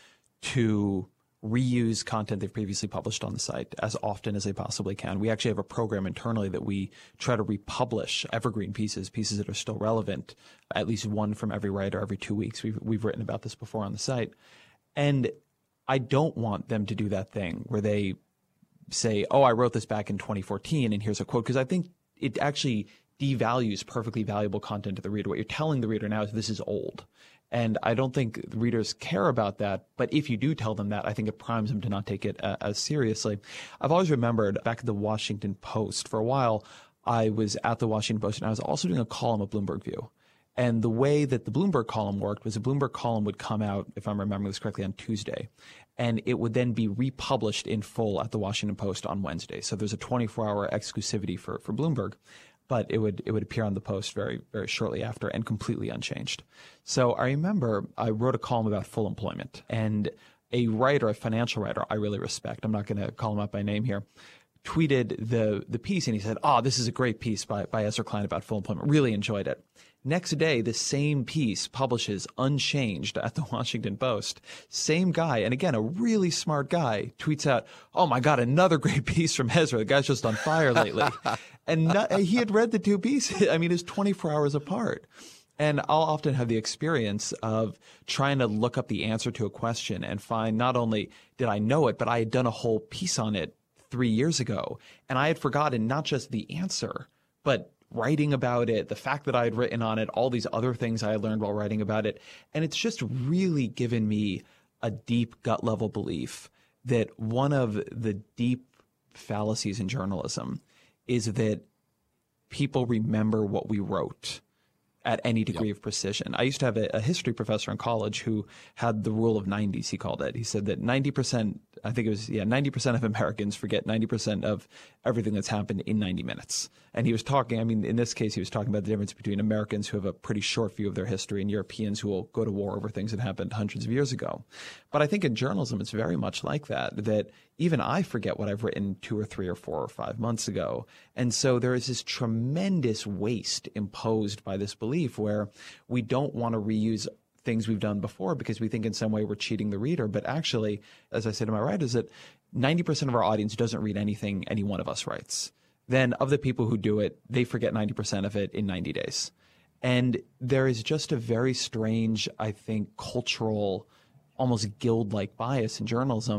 to reuse content they've previously published on the site as often as they possibly can. We actually have a program internally that we try to republish evergreen pieces that are still relevant, at least one from every writer every 2 weeks. We've written about this before on the site. And I don't want them to do that thing where they say, oh, I wrote this back in 2014 and here's a quote, because I think it actually devalues perfectly valuable content to the reader. What you're telling the reader now is this is old. And I don't think readers care about that. But if you do tell them that, I think it primes them to not take it as seriously. I've always remembered back at the Washington Post, for a while, I was at the Washington Post and I was also doing a column at Bloomberg View. And the way that the Bloomberg column worked was a Bloomberg column would come out, if I'm remembering this correctly, on Tuesday. And it would then be republished in full at the Washington Post on Wednesday. So there's a 24-hour exclusivity for Bloomberg. But it would appear on the Post very, very shortly after and completely unchanged. So I remember I wrote a column about full employment, and a writer, a financial writer I really respect, I'm not going to call him out by name here, tweeted the piece, and he said, oh, this is a great piece by Ezra Klein about full employment. Really enjoyed it. Next day, the same piece publishes unchanged at the Washington Post. Same guy, and again, a really smart guy, tweets out, oh my God, another great piece from Ezra. The guy's just on fire lately. And he had read the two pieces. I mean, it's 24 hours apart. And I'll often have the experience of trying to look up the answer to a question and find not only did I know it, but I had done a whole piece on it 3 years ago. And I had forgotten not just the answer, but writing about it, the fact that I had written on it, all these other things I had learned while writing about it. And it's just really given me a deep gut level belief that one of the deep fallacies in journalism is that people remember what we wrote at any degree of precision. I used to have a history professor in college who had the rule of 90s, he called it. He said that 90%, I think it was, 90% of Americans forget 90% of everything that's happened in 90 minutes. And he was talking, I mean, in this case, he was talking about the difference between Americans who have a pretty short view of their history and Europeans who will go to war over things that happened hundreds of years ago. But I think in journalism, it's very much like that even I forget what I've written 2 or 3 or 4 or 5 months ago. And so there is this tremendous waste imposed by this belief where we don't want to reuse things we've done before because we think in some way we're cheating the reader. But actually, as I say to my writers, that 90% of our audience doesn't read anything any one of us writes. Then of the people who do it, they forget 90% of it in 90 days. And there is just a very strange, I think, cultural, almost guild-like bias in journalism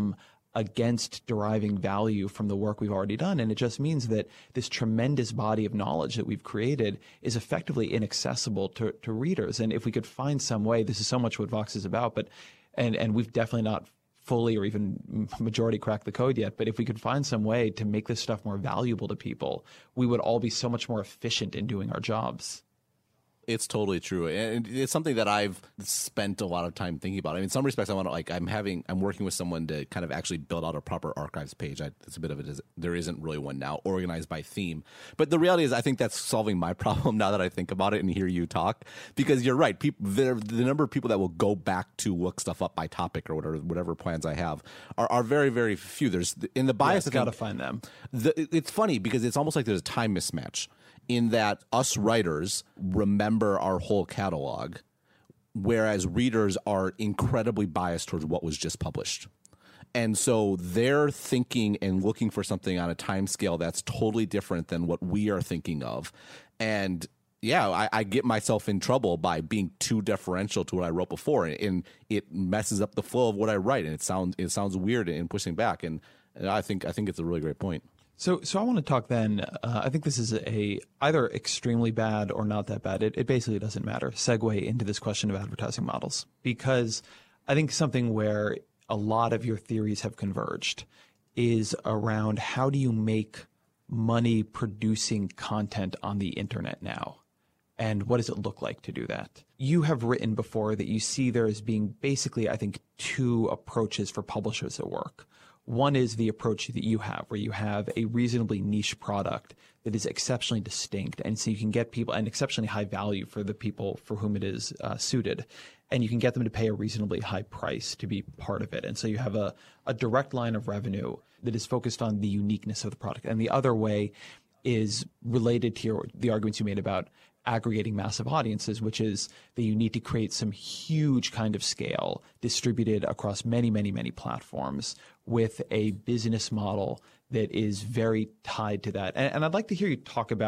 against deriving value from the work we've already done. And it just means that this tremendous body of knowledge that we've created is effectively inaccessible to readers. And if we could find some way, this is so much what Vox is about, but and we've definitely not fully or even majority cracked the code yet, but if we could find some way to make this stuff more valuable to people, we would all be so much more efficient in doing our jobs. It's totally true, and it's something that I've spent a lot of time thinking about. I mean, in some respects, I want to I'm working with someone to kind of actually build out a proper archives page. It's a bit of it. There isn't really one now, organized by theme. But the reality is, I think that's solving my problem now that I think about it and hear you talk. Because you're right, the number of people that will go back to look stuff up by topic or whatever plans I have are very, very few. There's in the bias. Got to find them. It's funny because it's almost like there's a time mismatch, in that us writers remember our whole catalog, whereas readers are incredibly biased towards what was just published. And so they're thinking and looking for something on a time scale that's totally different than what we are thinking of. And yeah, I get myself in trouble by being too deferential to what I wrote before, and it messes up the flow of what I write, and it sounds weird in pushing back. And I think it's a really great point. So I want to talk then, I think this is either extremely bad or not that bad. It basically doesn't matter. Segue into this question of advertising models, because I think something where a lot of your theories have converged is around how do you make money producing content on the internet now? And what does it look like to do that? You have written before that you see there as being basically, I think, two approaches for publishers at work. One is the approach that you have, where you have a reasonably niche product that is exceptionally distinct. And so you can get people, and exceptionally high value for the people for whom it is suited. And you can get them to pay a reasonably high price to be part of it. And so you have a direct line of revenue that is focused on the uniqueness of the product. And the other way is related to the arguments you made about aggregating massive audiences, which is that you need to create some huge kind of scale distributed across many, many, many platforms with a business model that is very tied to that. And I'd like to hear you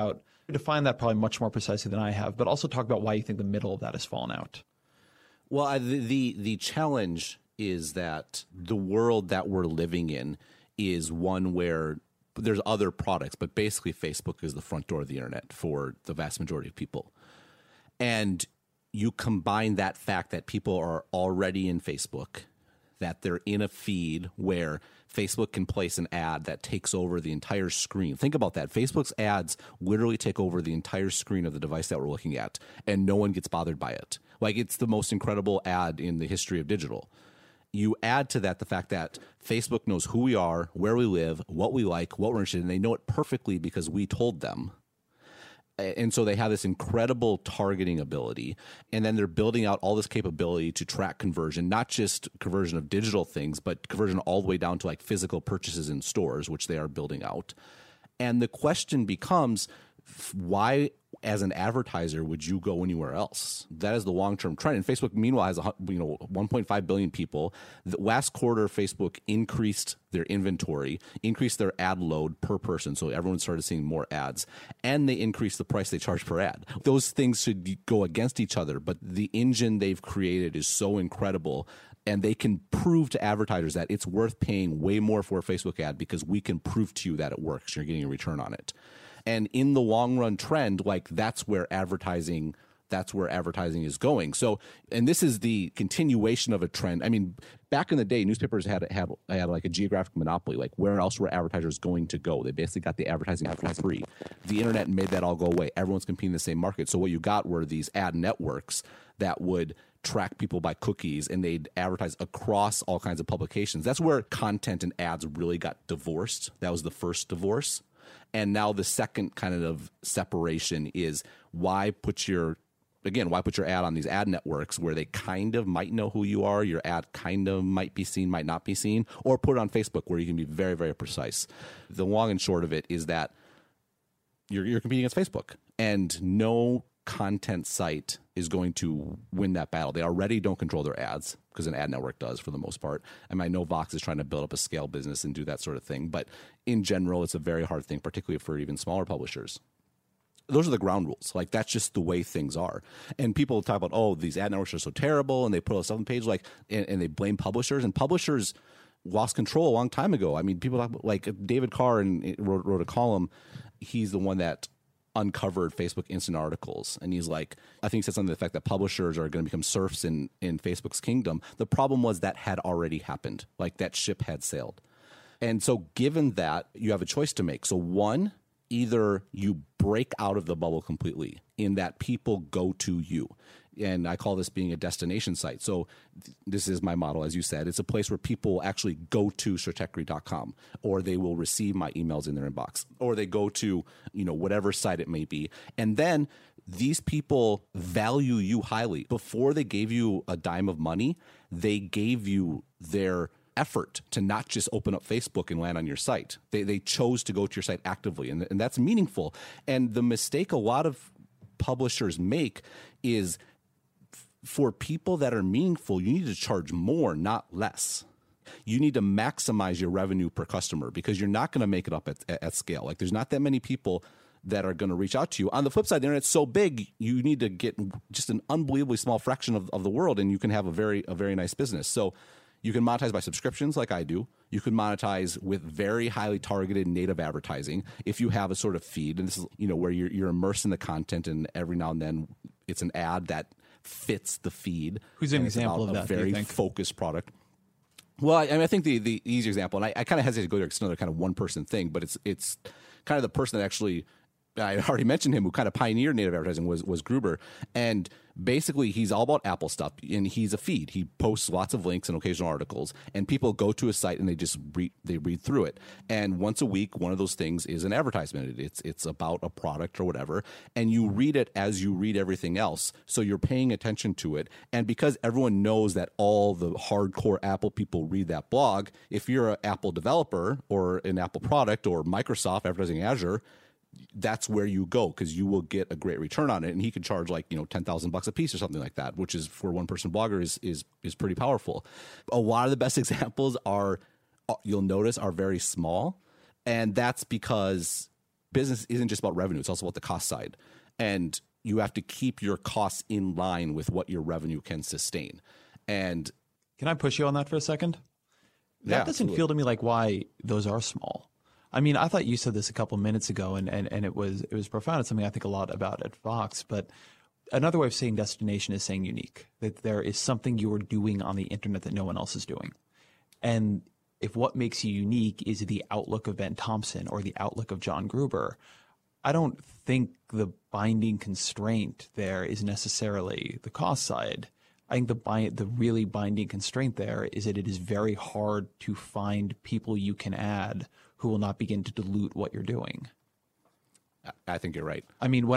define that probably much more precisely than I have, but also talk about why you think the middle of that has fallen out. Well, the challenge is that the world that we're living in is one where there's other products, but basically Facebook is the front door of the internet for the vast majority of people. And you combine that fact that people are already in Facebook, that they're in a feed where Facebook can place an ad that takes over the entire screen. Think about that. Facebook's ads literally take over the entire screen of the device that we're looking at, and no one gets bothered by it. Like, it's the most incredible ad in the history of digital. You add to that the fact that Facebook knows who we are, where we live, what we like, what we're interested in. They know it perfectly because we told them. And so they have this incredible targeting ability. And then they're building out all this capability to track conversion, not just conversion of digital things, but conversion all the way down to like physical purchases in stores, which they are building out. And the question becomes, why, as an advertiser, would you go anywhere else? That is the long-term trend. And Facebook, meanwhile, has 1.5 billion people. The last quarter, Facebook increased their inventory, increased their ad load per person, so everyone started seeing more ads, and they increased the price they charge per ad. Those things should go against each other, but the engine they've created is so incredible, and they can prove to advertisers that it's worth paying way more for a Facebook ad because we can prove to you that it works. You're getting a return on it. And in the long run trend, like that's where advertising is going. So, and this is the continuation of a trend. I mean, back in the day, newspapers had like a geographic monopoly. Like, where else were advertisers going to go? They basically got the advertising for free. The internet made that all go away. Everyone's competing in the same market. So what you got were these ad networks that would track people by cookies, and they'd advertise across all kinds of publications. That's where content and ads really got divorced. That was the first divorce. And now the second kind of separation is why put your ad on these ad networks where they kind of might know who you are, your ad kind of might be seen, might not be seen, or put it on Facebook where you can be very, very precise. The long and short of it is that you're competing against Facebook, and no content site is going to win that battle. They already don't control their ads because an ad network does for the most part. I know Vox is trying to build up a scale business and do that sort of thing, but in general, it's a very hard thing, particularly for even smaller publishers. Those are the ground rules. Like, that's just the way things are. And people talk about, oh, these ad networks are so terrible, and they put all stuff on the page, and they blame publishers. And publishers, lost control a long time ago. I mean, people like David Carr and wrote a column. He's the one that uncovered Facebook Instant Articles, and he's like, I think he said something to the effect that publishers are going to become serfs in Facebook's kingdom. The problem was that had already happened. Like, that ship had sailed. And so given that, you have a choice to make. So one, either you break out of the bubble completely in that people go to you. And I call this being a destination site. So this is my model, as you said. It's a place where people actually go to stratechery.com, or they will receive my emails in their inbox, or they go to, whatever site it may be. And then these people value you highly. Before they gave you a dime of money, they gave you their effort to not just open up Facebook and land on your site. They chose to go to your site actively, and that's meaningful. And the mistake a lot of publishers make is, for people that are meaningful, you need to charge more, not less. You need to maximize your revenue per customer, because you're not going to make it up at scale. Like, there's not that many people that are going to reach out to you. On the flip side, the internet's so big, you need to get just an unbelievably small fraction of the world, and you can have a very nice business. So you can monetize by subscriptions like I do. You can monetize with very highly targeted native advertising if you have a sort of feed. And this is, where you're immersed in the content, and every now and then it's an ad that fits the feed. Who's an example of that? A very focused product. Well, I think the easy example, and I kind of hesitate to go there because it's another kind of one-person thing, but it's kind of the person that actually, I already mentioned him, who kind of pioneered native advertising was Gruber. And basically, he's all about Apple stuff, and he's a feed. He posts lots of links and occasional articles, and people go to his site and they just read through it. And once a week, one of those things is an advertisement. It's about a product or whatever, and you read it as you read everything else. So you're paying attention to it. And because everyone knows that all the hardcore Apple people read that blog, if you're an Apple developer or an Apple product or Microsoft advertising Azure, that's where you go, because you will get a great return on it. And he could charge like, $10,000 a piece or something like that, which is, for one person blogger, is pretty powerful. A lot of the best examples you'll notice, are very small. And that's because business isn't just about revenue. It's also about the cost side. And you have to keep your costs in line with what your revenue can sustain. And can I push you on that for a second? That doesn't absolutely feel to me like why those are small. I mean, I thought you said this a couple of minutes ago, and it was profound. It's something I think a lot about at Vox. But another way of saying destination is saying unique, that there is something you are doing on the internet that no one else is doing. And if what makes you unique is the outlook of Ben Thompson or the outlook of John Gruber, I don't think the binding constraint there is necessarily the cost side. I think the really binding constraint there is that it is very hard to find people you can add who will not begin to dilute what you're doing. I think you're right. I mean,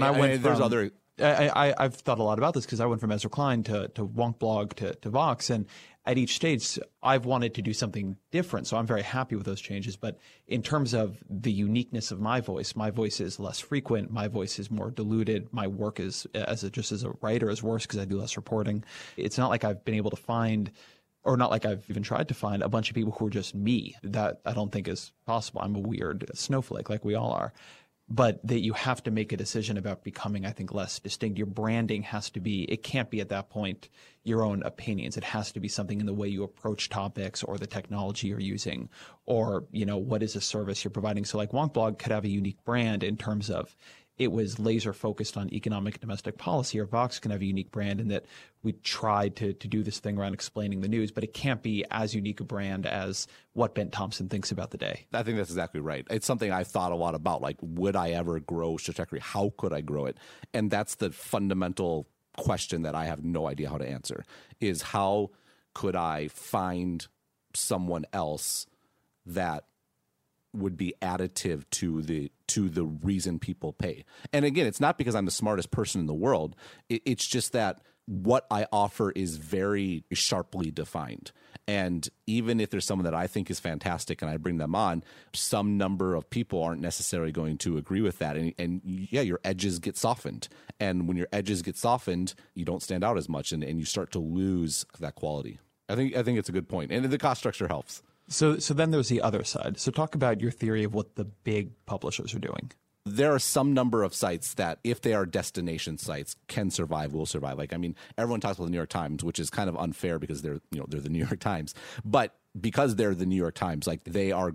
I've thought a lot about this because I went from Ezra Klein to Wonkblog to Vox, and at each stage I've wanted to do something different. So I'm very happy with those changes. But in terms of the uniqueness of my voice is less frequent. My voice is more diluted. My work is as a writer is worse because I do less reporting. It's not like I've been able to find, or not like I've even tried to find, a bunch of people who are just me. That I don't think is possible. I'm a weird snowflake like we all are. But that you have to make a decision about becoming, I think, less distinct. Your branding has to be, it can't be at that point your own opinions. It has to be something in the way you approach topics or the technology you're using, or, what is a service you're providing. So like Wonkblog could have a unique brand in terms of it was laser focused on economic and domestic policy, or Vox can have a unique brand in that we tried to do this thing around explaining the news, but it can't be as unique a brand as what Ben Thompson thinks about the day. I think that's exactly right. It's something I've thought a lot about, like, would I ever grow Stratechery? How could I grow it? And that's the fundamental question that I have no idea how to answer, is how could I find someone else that would be additive to the reason people pay. And again, it's not because I'm the smartest person in the world. It's just that what I offer is very sharply defined. And even if there's someone that I think is fantastic and I bring them on, some number of people aren't necessarily going to agree with that. And your edges get softened. And when your edges get softened, you don't stand out as much, and you start to lose that quality. I think it's a good point. And the cost structure helps. So then there's the other side. So talk about your theory of what the big publishers are doing. There are some number of sites that, if they are destination sites, can survive, will survive. Like, I mean, everyone talks about the New York Times, which is kind of unfair because they're the New York Times. But because they're the New York Times, like, they are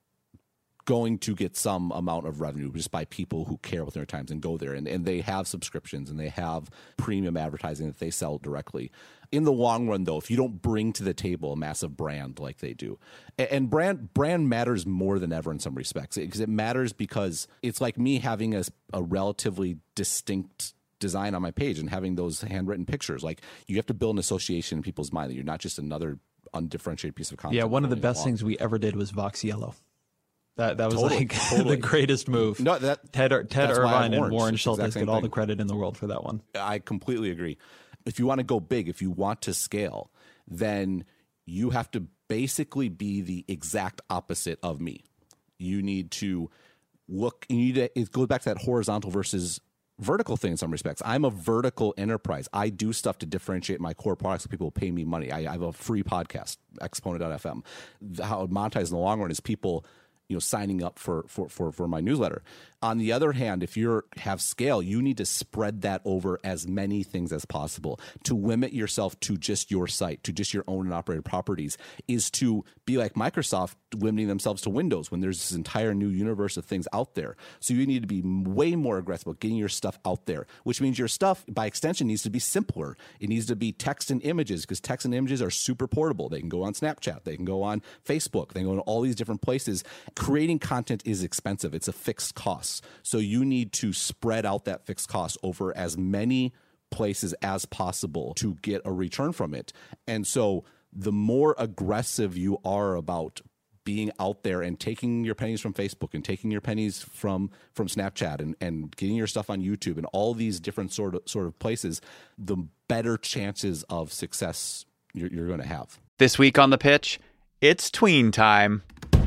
going to get some amount of revenue just by people who care about the New York Times and go there. And they have subscriptions and they have premium advertising that they sell directly. In the long run, though, if you don't bring to the table a massive brand like they do, and brand matters more than ever in some respects, because it matters because it's like me having a relatively distinct design on my page and having those handwritten pictures. Like, you have to build an association in people's mind that you're not just another undifferentiated piece of content. Yeah, one of the best things we ever did was Vox Yellow. That was totally. The greatest move. No, Ted Irvine and Warren Schultes get all the credit in the world for that one. I completely agree. If you want to go big, if you want to scale, then you have to basically be the exact opposite of me. You need to look. It goes back to that horizontal versus vertical thing in some respects. I'm a vertical enterprise. I do stuff to differentiate my core products so people pay me money. I have a free podcast, Exponent.fm. How it monetizes in the long run is people signing up for my newsletter. On the other hand, if you have scale, you need to spread that over as many things as possible. To limit yourself to just your site, to just your owned and operated properties, is to be like Microsoft limiting themselves to Windows when there's this entire new universe of things out there. So you need to be way more aggressive about getting your stuff out there, which means your stuff, by extension, needs to be simpler. It needs to be text and images, because text and images are super portable. They can go on Snapchat. They can go on Facebook. They can go in all these different places. Creating content is expensive. It's a fixed cost. So you need to spread out that fixed cost over as many places as possible to get a return from it. And so the more aggressive you are about being out there and taking your pennies from Facebook and taking your pennies from Snapchat and getting your stuff on YouTube and all these different sort of places, the better chances of success you're going to have. This week on The Pitch, it's tween time.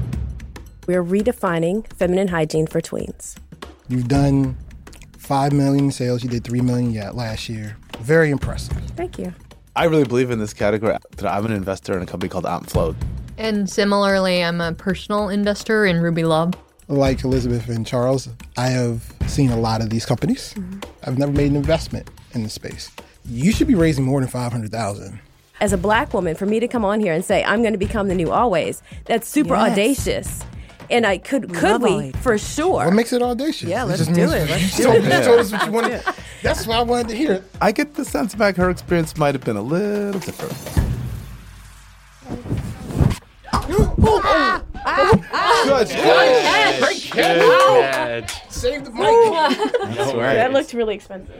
We're redefining feminine hygiene for tweens. You've done 5 million in sales. You did 3 million last year. Very impressive. Thank you. I really believe in this category. I'm an investor in a company called AmpFloat. And similarly, I'm a personal investor in Ruby Love. Like Elizabeth and Charles, I have seen a lot of these companies. Mm-hmm. I've never made an investment in the space. You should be raising more than $500,000. As a Black woman, for me to come on here and say, I'm going to become the new Always, that's super audacious. And I could we, for sure. What makes it audacious? Yeah, let's do it. You told us what you wanted. That's what I wanted to hear. I get the sense back her experience might have been a little different. Good catch. Save the mic. That looked really expensive.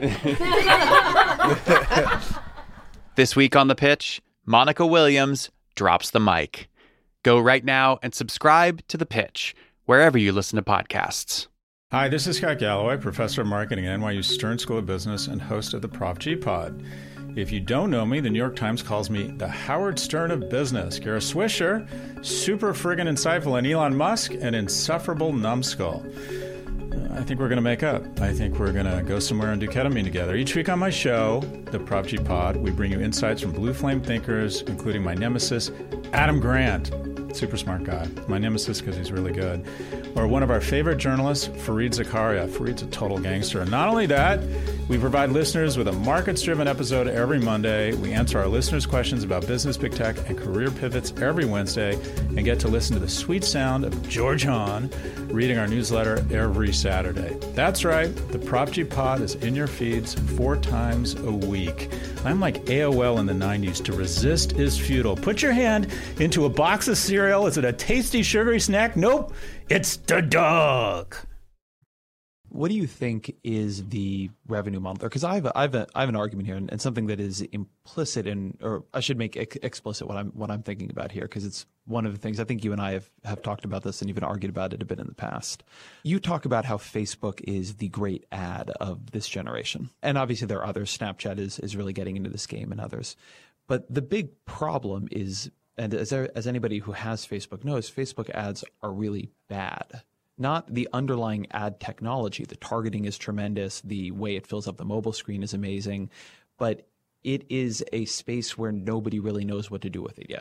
This week on The Pitch, Monica Williams drops the mic. Go right now and subscribe to The Pitch, wherever you listen to podcasts. Hi, this is Scott Galloway, professor of marketing at NYU Stern School of Business and host of the Prop G Pod. If you don't know me, the New York Times calls me the Howard Stern of business. Kara Swisher, super friggin' insightful, and Elon Musk, an insufferable numbskull. I think we're going to make up. I think we're going to go somewhere and do ketamine together. Each week on my show, the Prop G Pod, we bring you insights from blue flame thinkers, including my nemesis, Adam Grant. Super smart guy. My nemesis because he's really good. Or one of our favorite journalists, Fareed Zakaria. Fareed's a total gangster. And not only that, we provide listeners with a markets-driven episode every Monday. We answer our listeners' questions about business, big tech, and career pivots every Wednesday, and get to listen to the sweet sound of George Hahn reading our newsletter every Saturday. That's right. The Prop G Pod is in your feeds 4 times a week. I'm like AOL in the 90s. To resist is futile. Put your hand into a box of cereal. Is it a tasty, sugary snack? Nope. It's the dog. What do you think is the revenue model? Because I have an argument here, and something that is implicit in, or I should make explicit what I'm thinking about here, because it's one of the things I think you and I have talked about this and even argued about it a bit in the past. You talk about how Facebook is the great ad of this generation, and obviously there are others. Snapchat is really getting into this game, and others. But the big problem is, and as anybody who has Facebook knows, Facebook ads are really bad. Not the underlying ad technology. The targeting is tremendous. The way it fills up the mobile screen is amazing. But it is a space where nobody really knows what to do with it yet.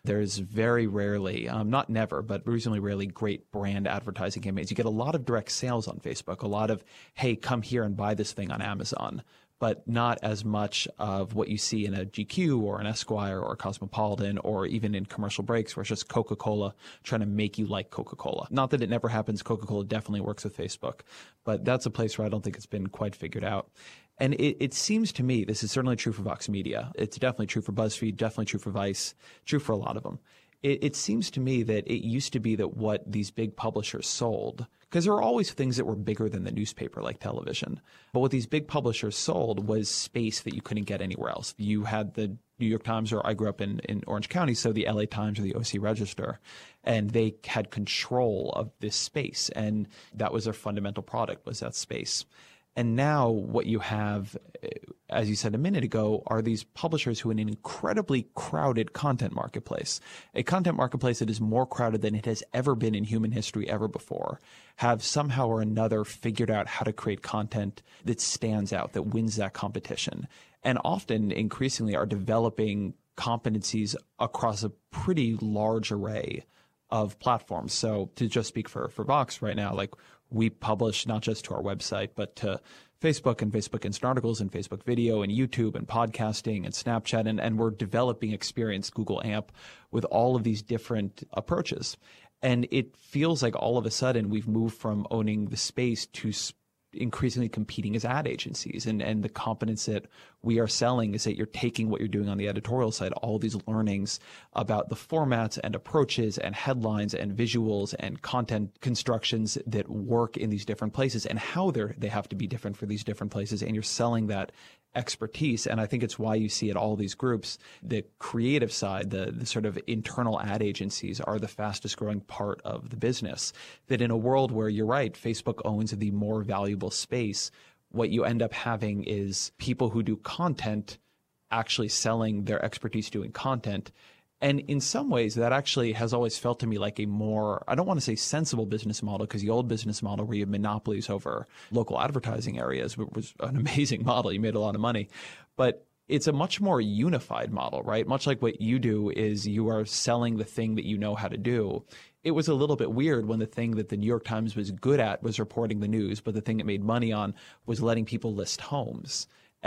There's very rarely, not never, but reasonably rarely, great brand advertising campaigns. You get a lot of direct sales on Facebook, a lot of, hey, come here and buy this thing on Amazon, but not as much of what you see in a GQ or an Esquire or a Cosmopolitan or even in commercial breaks where it's just Coca-Cola trying to make you like Coca-Cola. Not that it never happens. Coca-Cola definitely works with Facebook, but that's a place where I don't think it's been quite figured out. And it seems to me, this is certainly true for Vox Media. It's definitely true for BuzzFeed, definitely true for Vice, true for a lot of them. It seems to me that it used to be that what these big publishers sold, because there were always things that were bigger than the newspaper, like television. But what these big publishers sold was space that you couldn't get anywhere else. You had the New York Times, or I grew up in Orange County, so the LA Times or the OC Register, and they had control of this space. And that was their fundamental product, was that space. And now what you have, as you said a minute ago, are these publishers who in an incredibly crowded content marketplace, a content marketplace that is more crowded than it has ever been in human history ever before, have somehow or another figured out how to create content that stands out, that wins that competition. And often, increasingly, are developing competencies across a pretty large array of platforms. So to just speak for Vox right now, like we publish not just to our website, but to Facebook and Facebook Instant Articles and Facebook Video and YouTube and podcasting and Snapchat. And we're developing experience, Google AMP, with all of these different approaches. And it feels like all of a sudden we've moved from owning the space to increasingly competing as ad agencies. And the competence that we are selling is that you're taking what you're doing on the editorial side, all these learnings about the formats and approaches and headlines and visuals and content constructions that work in these different places and how they have to be different for these different places. And you're selling that expertise. And I think it's why you see at all these groups, the creative side, the sort of internal ad agencies are the fastest growing part of the business. That in a world where you're right, Facebook owns the more valuable space, what you end up having is people who do content actually selling their expertise doing content. And in some ways, that actually has always felt to me like a more, I don't want to say sensible business model, because the old business model where you have monopolies over local advertising areas was an amazing model. You made a lot of money. But it's a much more unified model, right? Much like what you do is you are selling the thing that you know how to do. It was a little bit weird when the thing that the New York Times was good at was reporting the news, but the thing it made money on was letting people list homes.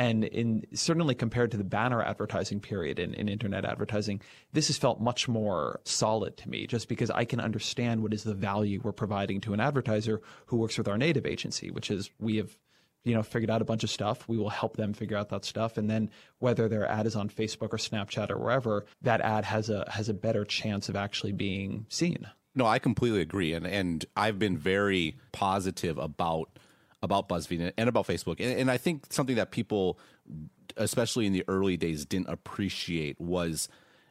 And certainly compared to the banner advertising period in internet advertising, this has felt much more solid to me, just because I can understand what is the value we're providing to an advertiser who works with our native agency, which is we have figured out a bunch of stuff. We will help them figure out that stuff. And then whether their ad is on Facebook or Snapchat or wherever, that ad has a better chance of actually being seen. No, I completely agree. And I've been very positive about BuzzFeed and about Facebook. And I think something that people, especially in the early days, didn't appreciate was,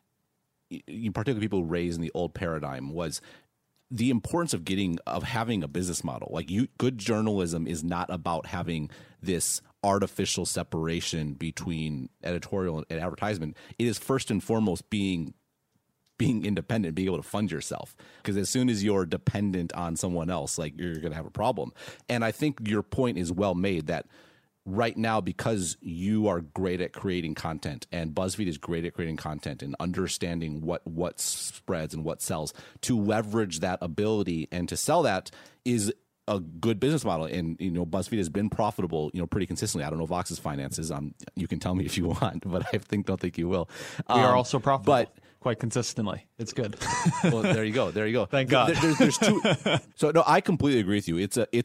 particularly people raised in the old paradigm, was the importance of having a business model. Like good journalism is not about having this artificial separation between editorial and advertisement. It is first and foremost being independent, being able to fund yourself. Because as soon as you're dependent on someone else, like you're going to have a problem. And I think your point is well made that right now, because you are great at creating content and BuzzFeed is great at creating content and understanding what spreads and what sells, to leverage that ability and to sell that is a good business model. And, BuzzFeed has been profitable, pretty consistently. I don't know Vox's finances. You can tell me if you want, but I don't think you will. We are also profitable. But quite consistently. It's good. Well, there you go. Thank God. There's two. So no, I completely agree with you.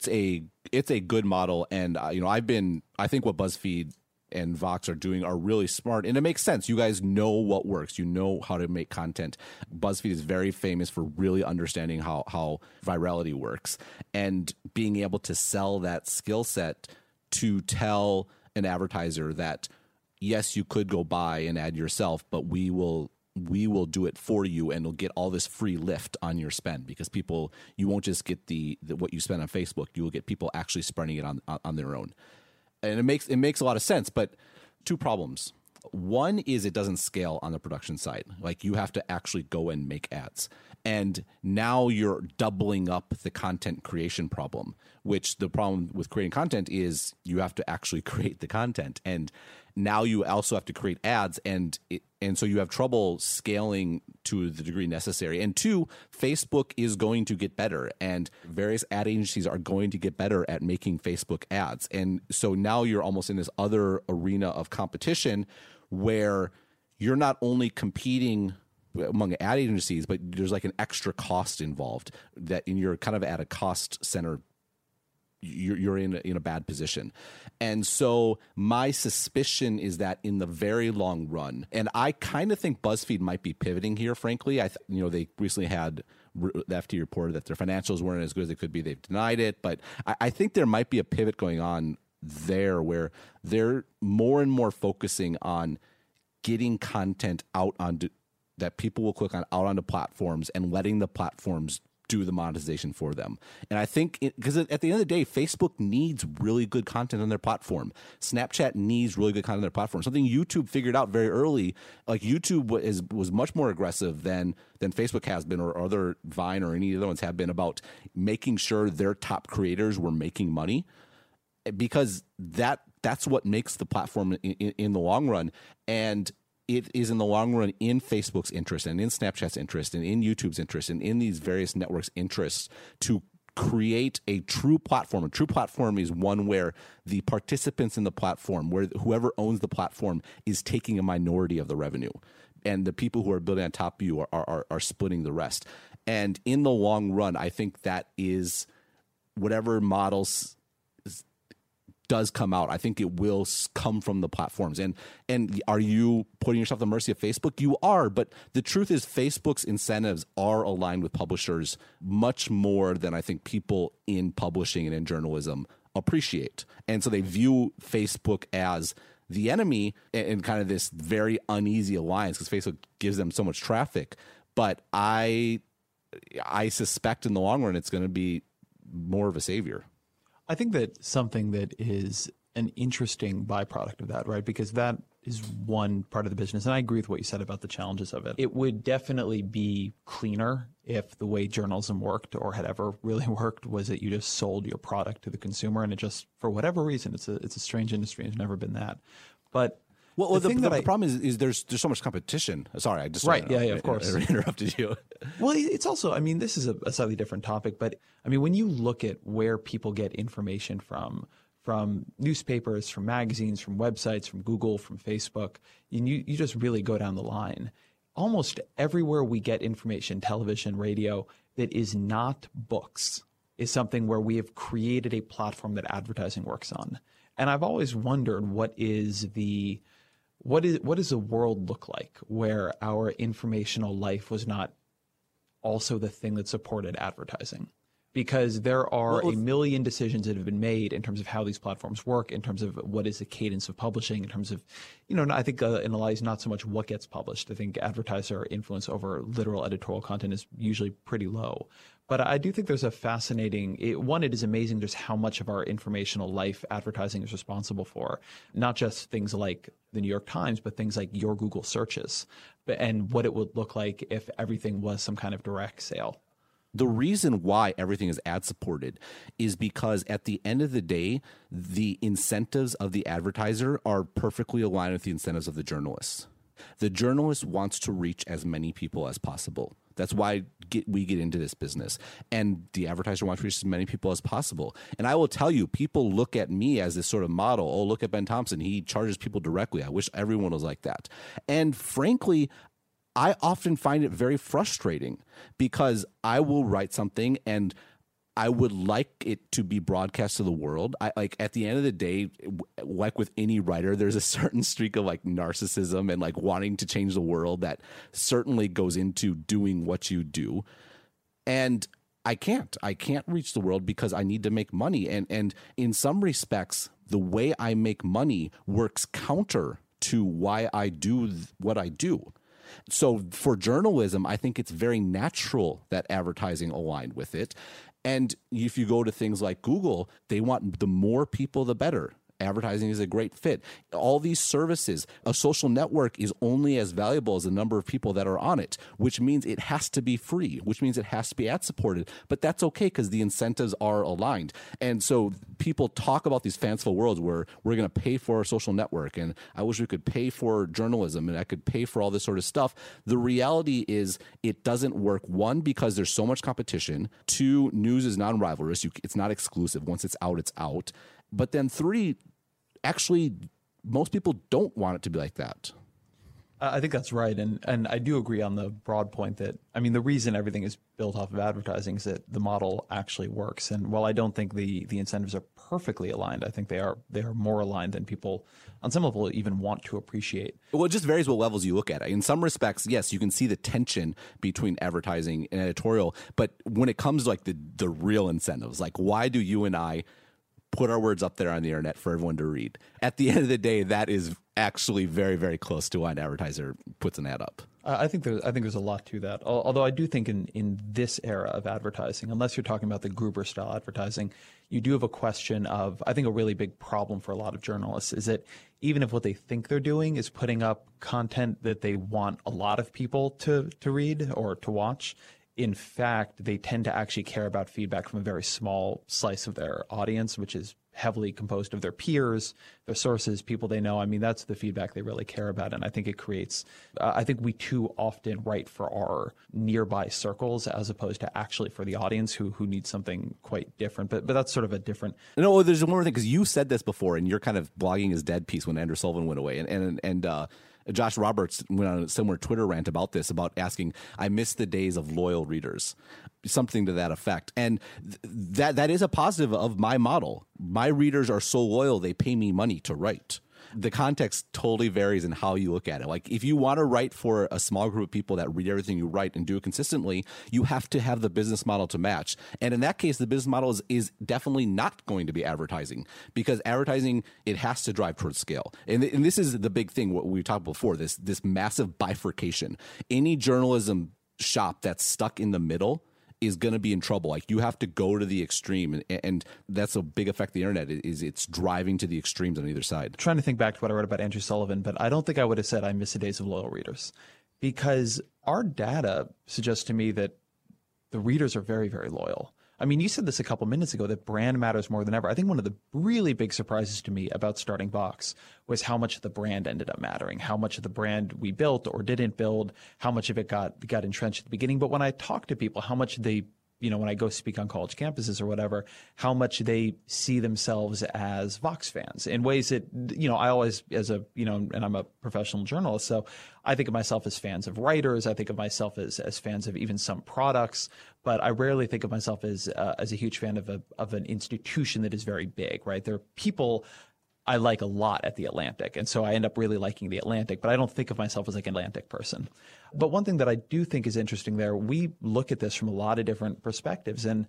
It's a good model. And, I think what BuzzFeed and Vox are doing are really smart, and it makes sense. You guys know what works. You know how to make content. BuzzFeed is very famous for really understanding how virality works and being able to sell that skill set to tell an advertiser that, yes, you could go buy an ad yourself, but we will do it for you, and you'll get all this free lift on your spend, because you won't just get the what you spend on Facebook. You will get people actually spending it on their own. And it makes a lot of sense, but two problems. One is it doesn't scale on the production side. Like, you have to actually go and make ads. And now you're doubling up the content creation problem, which the problem with creating content is you have to actually create the content. And now you also have to create ads, and so you have trouble scaling to the degree necessary. And 2, Facebook is going to get better, and various ad agencies are going to get better at making Facebook ads. And so now you're almost in this other arena of competition where you're not only competing among ad agencies, but there's like an extra cost involved that you're kind of at a cost center. You're in a bad position. And so my suspicion is that in the very long run, and I kind of think BuzzFeed might be pivoting here, frankly. They recently had the FT reported that their financials weren't as good as they could be. They've denied it. But I think there might be a pivot going on there where they're more and more focusing on getting content out onto that people will click on out onto platforms and letting the platforms do the monetization for them. And I think because at the end of the day, Facebook needs really good content on their platform. Snapchat needs really good content on their platform. Something YouTube figured out very early, like YouTube was much more aggressive than Facebook has been, or other Vine or any other ones have been, about making sure their top creators were making money, because that's what makes the platform in the long run. And it is in the long run in Facebook's interest and in Snapchat's interest and in YouTube's interest and in these various networks' interests to create a true platform. A true platform is one where the participants in the platform, where whoever owns the platform, is taking a minority of the revenue, and the people who are building on top of you are splitting the rest. And in the long run, I think that is whatever models does come out, I think it will come from the platforms. And are you putting yourself at the mercy of Facebook? You are, but the truth is Facebook's incentives are aligned with publishers much more than I think people in publishing and in journalism appreciate. And so they view Facebook as the enemy and kind of this very uneasy alliance because Facebook gives them so much traffic. But I suspect in the long run it's going to be more of a savior. I think that something that is an interesting byproduct of that, right? Because that is one part of the business. And I agree with what you said about the challenges of it. It would definitely be cleaner if the way journalism worked, or had ever really worked, was that you just sold your product to the consumer, and it just, for whatever reason, it's a strange industry. It's never been that. But the problem is there's so much competition. Sorry, I just of course interrupted you. Well, it's also, I mean, this is a slightly different topic, but I mean, when you look at where people get information from newspapers, from magazines, from websites, from Google, from Facebook, and you just really go down the line. Almost everywhere we get information, television, radio, that is not books, is something where we have created a platform that advertising works on. And I've always wondered what does the world look like where our informational life was not also the thing that supported advertising? Because there are a million decisions that have been made in terms of how these platforms work, in terms of what is the cadence of publishing, in terms of, I think in a lot of ways not so much what gets published. I think advertiser influence over literal editorial content is usually pretty low. But I do think there's a fascinating, it is amazing just how much of our informational life advertising is responsible for. Not just things like the New York Times, but things like your Google searches, and what it would look like if everything was some kind of direct sale. The reason why everything is ad supported is because at the end of the day, the incentives of the advertiser are perfectly aligned with the incentives of the journalist. The journalist wants to reach as many people as possible. That's why we get into this business. And the advertiser wants to reach as many people as possible. And I will tell you, people look at me as this sort of model. Oh, look at Ben Thompson. He charges people directly. I wish everyone was like that. And frankly, I often find it very frustrating because I will write something and I would like it to be broadcast to the world. At the end of the day, like with any writer, there's a certain streak of like narcissism and like wanting to change the world that certainly goes into doing what you do. And I can't reach the world because I need to make money. And in some respects, the way I make money works counter to why I do what I do. So for journalism, I think it's very natural that advertising aligned with it. And if you go to things like Google, they want the more people, the better. advertising is a great fit. All these services, a social network is only as valuable as the number of people that are on it, which means it has to be free, which means it has to be ad supported. But that's okay because the incentives are aligned. And so people talk about these fanciful worlds where we're going to pay for a social network, and I wish we could pay for journalism, and I could pay for all this sort of stuff. The reality is it doesn't work. One, because there's so much competition. Two, news is non-rivalrous. It's not exclusive. Once it's out, it's out. But then three, actually, most people don't want it to be like that. I think that's right. And I do agree on the broad point that, I mean, the reason everything is built off of advertising is that the model actually works. And while I don't think the incentives are perfectly aligned, I think they are more aligned than people on some level even want to appreciate. Well, it just varies what levels you look at it. In some respects, yes, you can see the tension between advertising and editorial. But when it comes to like the real incentives, like why do you and I put our words up there on the internet for everyone to read? At the end of the day, that is actually very, very close to why an advertiser puts an ad up. I think there's a lot to that. Although I do think in this era of advertising, unless you're talking about the Gruber style advertising, you do have a question of, I think a really big problem for a lot of journalists is that even if what they think they're doing is putting up content that they want a lot of people to read or to watch, in fact, they tend to actually care about feedback from a very small slice of their audience, which is heavily composed of their peers, their sources, people they know. I mean, that's the feedback they really care about. And I think it creates, I think we too often write for our nearby circles as opposed to actually for the audience who needs something quite different. But that's sort of a different. No, there's one more thing, because you said this before, and you're kind of blogging is dead piece when Andrew Sullivan went away. And Josh Roberts went on a similar Twitter rant about this, about asking, I miss the days of loyal readers, something to that effect. And that is a positive of my model. My readers are so loyal, they pay me money to write. The context totally varies in how you look at it. Like if you want to write for a small group of people that read everything you write and do it consistently, you have to have the business model to match. And in that case, the business model is definitely not going to be advertising, because advertising, it has to drive towards scale. And this is the big thing, what we talked before, this massive bifurcation. Any journalism shop that's stuck in the middle is going to be in trouble. Like you have to go to the extreme, and that's a big effect of the internet, is it's driving to the extremes on either side. I'm trying to think back to what I wrote about Andrew Sullivan, but I don't think I would have said I miss the days of loyal readers, because our data suggests to me that the readers are very, very loyal. I mean, you said this a couple minutes ago, that brand matters more than ever. I think one of the really big surprises to me about starting Vox was how much the brand ended up mattering, how much of the brand we built or didn't build, how much of it got entrenched at the beginning. But when I talk to people, how much they, when I go speak on college campuses or whatever, how much they see themselves as Vox fans in ways that, I always, and I'm a professional journalist, so I think of myself as fans of writers. I think of myself as fans of even some products, but I rarely think of myself as a huge fan of an institution that is very big, right? There are people I like a lot at The Atlantic, and so I end up really liking The Atlantic, but I don't think of myself as like an Atlantic person. But one thing that I do think is interesting there, we look at this from a lot of different perspectives, and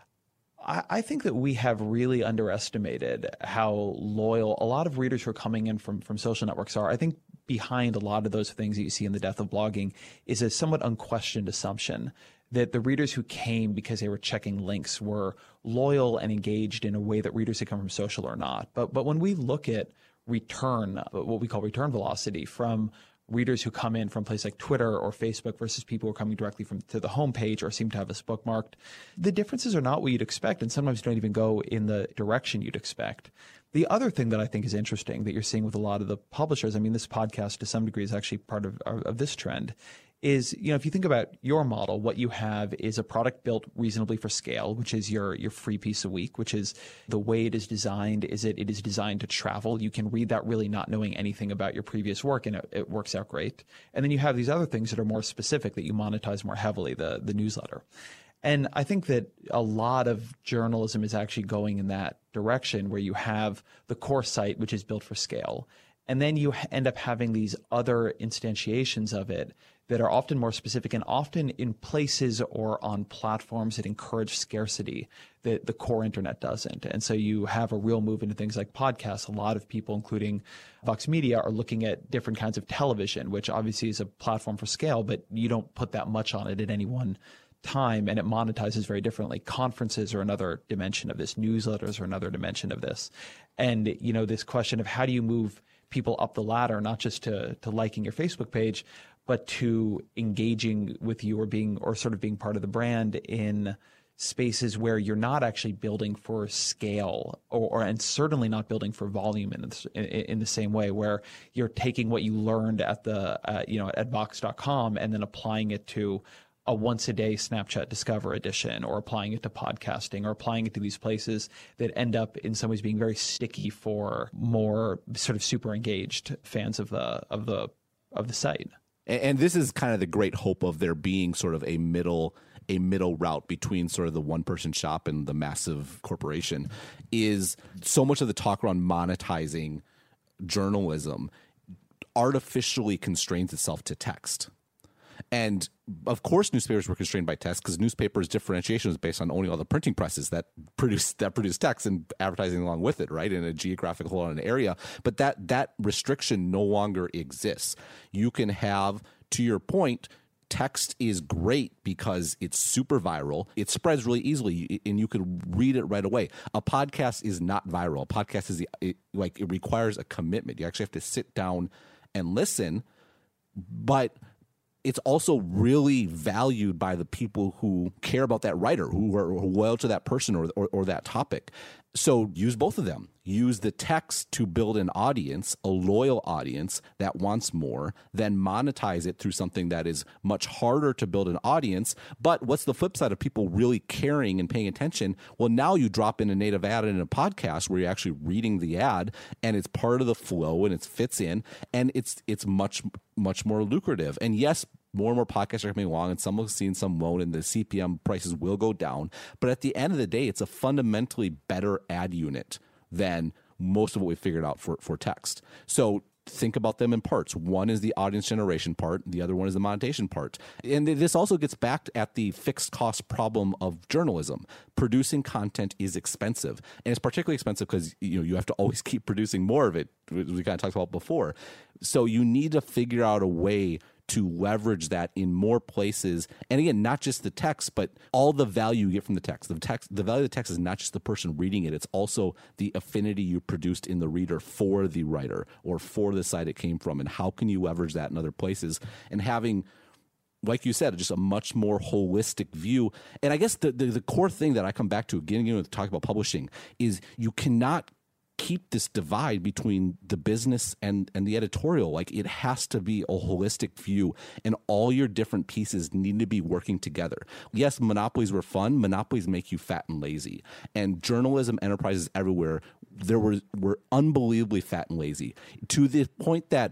I think that we have really underestimated how loyal a lot of readers who are coming in from social networks are. I think behind a lot of those things that you see in the death of blogging is a somewhat unquestioned assumption that the readers who came because they were checking links were loyal and engaged in a way that readers who come from social are not. But when we look at return, what we call return velocity from readers who come in from places like Twitter or Facebook versus people who are coming directly to the homepage or seem to have us bookmarked, the differences are not what you'd expect, and sometimes don't even go in the direction you'd expect. The other thing that I think is interesting that you're seeing with a lot of the publishers, I mean, this podcast to some degree is actually part of this trend, is, if you think about your model, what you have is a product built reasonably for scale, which is your free piece a week, which is the way it is designed, it is designed to travel. You can read that really not knowing anything about your previous work, and it works out great. And then you have these other things that are more specific that you monetize more heavily, the newsletter. And I think that a lot of journalism is actually going in that direction, where you have the core site, which is built for scale. And then you end up having these other instantiations of it that are often more specific and often in places or on platforms that encourage scarcity that the core internet doesn't. And so you have a real move into things like podcasts. A lot of people, including Vox Media, are looking at different kinds of television, which obviously is a platform for scale, but you don't put that much on it at any one time, and it monetizes very differently. Conferences are another dimension of this. Newsletters are another dimension of this. And, this question of how do you move people up the ladder, not just to liking your Facebook page, but to engaging with you or sort of being part of the brand in spaces where you're not actually building for scale and certainly not building for volume in the same way, where you're taking what you learned at Vox.com and then applying it to a once a day Snapchat Discover edition, or applying it to podcasting, or applying it to these places that end up in some ways being very sticky for more sort of super engaged fans of the site. And this is kind of the great hope of there being sort of a middle route between sort of the one-person shop and the massive corporation. Is so much of the talk around monetizing journalism artificially constrains itself to text. And of course, newspapers were constrained by text because newspapers' differentiation was based on owning all the printing presses that produce text and advertising along with it, right, in a geographical an area. But that restriction no longer exists. You can have, to your point, text is great because it's super viral. It spreads really easily, and you can read it right away. A podcast is not viral. A podcast it requires a commitment. You actually have to sit down and listen, but it's also really valued by the people who care about that writer, who are loyal to that person or that topic. So use both of them. Use the text to build an audience, a loyal audience that wants more, then monetize it through something that is much harder to build an audience. But what's the flip side of people really caring and paying attention? Well, now you drop in a native ad in a podcast where you're actually reading the ad, and it's part of the flow and it fits in, and it's much, much more lucrative. And yes, more and more podcasts are coming along, and some have seen some loan, and the CPM prices will go down. But at the end of the day, it's a fundamentally better ad unit than most of what we figured out for text. So think about them in parts. One is the audience generation part. The other one is the monetization part. And this also gets back at the fixed cost problem of journalism. Producing content is expensive, and it's particularly expensive because you have to always keep producing more of it. We kind of talked about before. So you need to figure out a way to leverage that in more places. And again, not just the text, but all the value you get from the text. The value of the text is not just the person reading it. It's also the affinity you produced in the reader for the writer or for the site it came from. And how can you leverage that in other places? And having, like you said, just a much more holistic view. And I guess the core thing that I come back to again, to talk about publishing, is you cannot keep this divide between the business and the editorial. Like, it has to be a holistic view, and all your different pieces need to be working together. Yes, monopolies were fun. Monopolies make you fat and lazy. And journalism enterprises everywhere were unbelievably fat and lazy, to the point that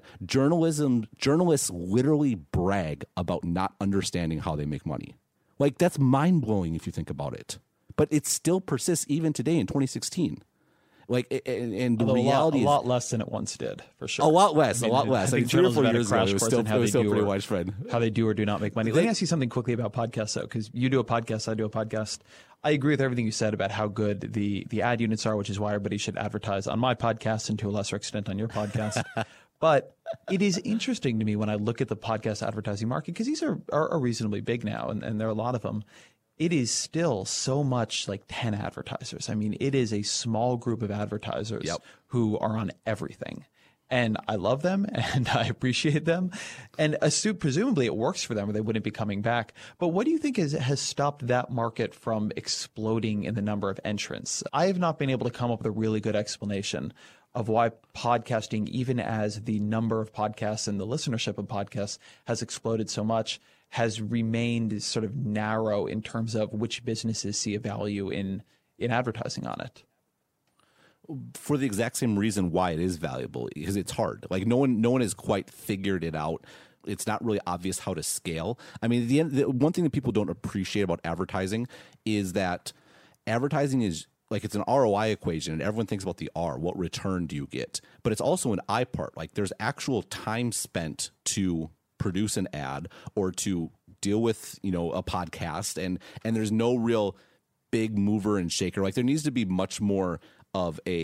journalists literally brag about not understanding how they make money. Like, that's mind-blowing if you think about it. But it still persists even today in 2016. Like, and the reality is a lot less than it once did, for sure. A lot less. I think 3 or 4 years ago, it was still pretty widespread. How they do or do not make money. Let me ask you something quickly about podcasts, though, because you do a podcast, I do a podcast. I agree with everything you said about how good the ad units are, which is why everybody should advertise on my podcast and to a lesser extent on your podcast. But it is interesting to me when I look at the podcast advertising market, because these are reasonably big now, and there are a lot of them. It is still so much like 10 advertisers. I mean, it is a small group of advertisers who are on everything. And I love them and I appreciate them. And presumably it works for them or they wouldn't be coming back. But what do you think has stopped that market from exploding in the number of entrants? I have not been able to come up with a really good explanation of why podcasting, even as the number of podcasts and the listenership of podcasts has exploded so much, has remained sort of narrow in terms of which businesses see a value in advertising on it. For the exact same reason why it is valuable, because it's hard. Like, no one has quite figured it out. It's not really obvious how to scale. I mean, the one thing that people don't appreciate about advertising is that advertising is like, it's an ROI equation, and everyone thinks about the R, what return do you get? But it's also an I part. Like, there's actual time spent to produce an ad or to deal with, a podcast, and there's no real big mover and shaker. Like, there needs to be much more of a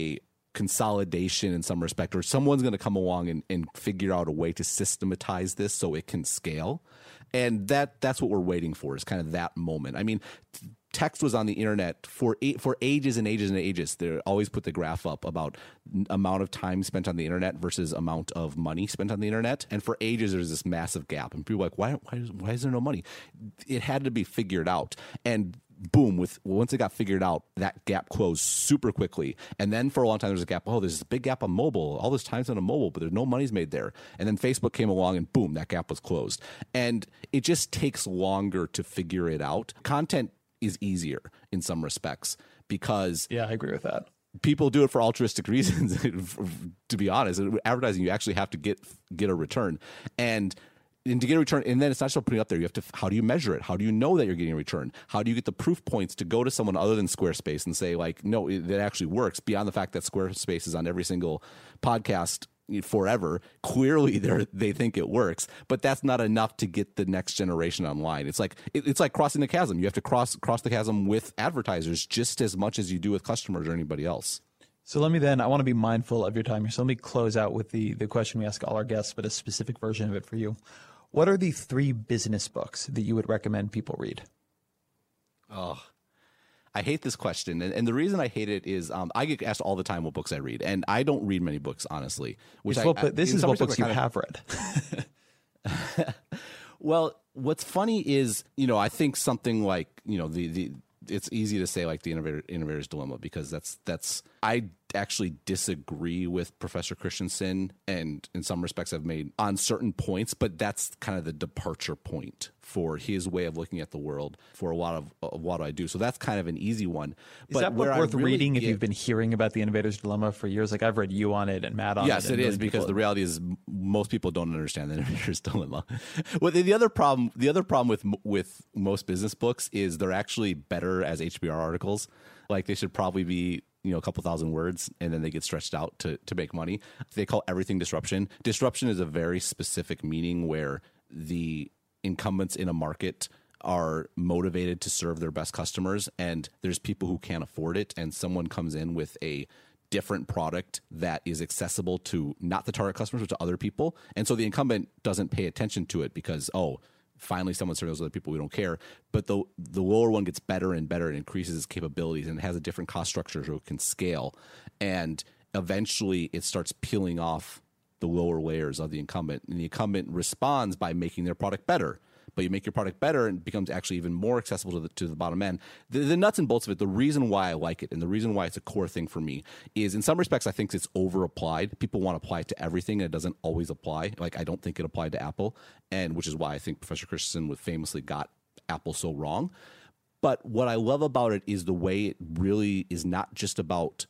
consolidation in some respect, or someone's going to come along and figure out a way to systematize this so it can scale. And that's what we're waiting for, is kind of that moment. I mean, text was on the internet for ages and ages and ages. They always put the graph up about amount of time spent on the internet versus amount of money spent on the internet. And for ages, there's this massive gap. And people are like, why is there no money? It had to be figured out. And boom, once it got figured out, that gap closed super quickly. And then for a long time, there was a gap. Oh, there's this big gap on mobile. All this time spent on mobile, but there's no money's made there. And then Facebook came along and boom, that gap was closed. And it just takes longer to figure it out. Content is easier in some respects because I agree with that. People do it for altruistic reasons. To be honest, advertising, you actually have to get a return, and to get a return, and then it's not just putting it up there. You have to. How do you measure it? How do you know that you're getting a return? How do you get the proof points to go to someone other than Squarespace and say, like, no, it actually works, beyond the fact that Squarespace is on every single podcast forever. Clearly they think it works, but that's not enough to get the next generation online. It's like crossing the chasm. You have to cross the chasm with advertisers just as much as you do with customers or anybody else. So I want to be mindful of your time here. So let me close out with the question we ask all our guests, but a specific version of it for you. What are the 3 business books that you would recommend people read? Oh, I hate this question. And the reason I hate it is I get asked all the time what books I read. And I don't read many books, honestly. This is what books you have read. Well, what's funny is, I think something like, it's easy to say like the Innovator's Dilemma, because that's I actually disagree with Professor Christensen, and in some respects I've made on certain points, but that's kind of the departure point for his way of looking at the world for a lot of what I do. So that's kind of an easy one. Is that book worth reading if you've been hearing about the Innovator's Dilemma for years? Like, I've read you on it and Matt on it. Yes, it is, because the reality is most people don't understand the Innovator's Dilemma. Well, the other problem with most business books is they're actually better as HBR articles. Like, they should probably be a couple thousand words, and then they get stretched out to make money. They call everything disruption. Disruption is a very specific meaning where the incumbents in a market are motivated to serve their best customers, and there's people who can't afford it, and someone comes in with a different product that is accessible to not the target customers, but to other people. And so the incumbent doesn't pay attention to it because, finally someone serves those other people, we don't care. But the lower one gets better and better and increases its capabilities, and it has a different cost structure so it can scale. And eventually it starts peeling off the lower layers of the incumbent. And the incumbent responds by making their product better. But you make your product better and it becomes actually even more accessible to the bottom end. The nuts and bolts of it, the reason why I like it and the reason why it's a core thing for me is, in some respects, I think it's over applied. People want to apply it to everything, and it doesn't always apply. Like, I don't think it applied to Apple, and which is why I think Professor Christensen famously got Apple so wrong. But what I love about it is the way it really is not just about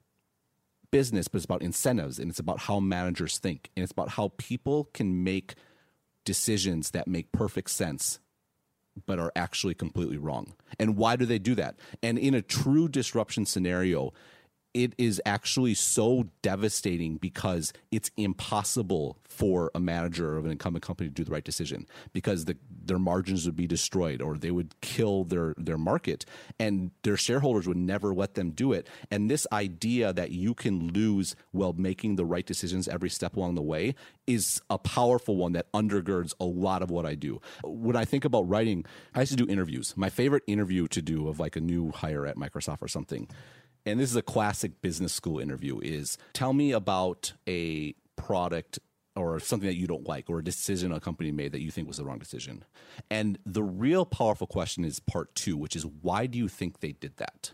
business, but it's about incentives, and it's about how managers think, and it's about how people can make decisions that make perfect sense but are actually completely wrong. And why do they do that? And in a true disruption scenario, it is actually so devastating because it's impossible for a manager of an incumbent company to do the right decision, because their margins would be destroyed, or they would kill their market, and their shareholders would never let them do it. And this idea that you can lose while making the right decisions every step along the way is a powerful one that undergirds a lot of what I do. When I think about writing, I used to do interviews. My favorite interview to do of like a new hire at Microsoft or something, and this is a classic business school interview, is tell me about a product or something that you don't like, or a decision a company made that you think was the wrong decision. And the real powerful question is part 2, which is, why do you think they did that?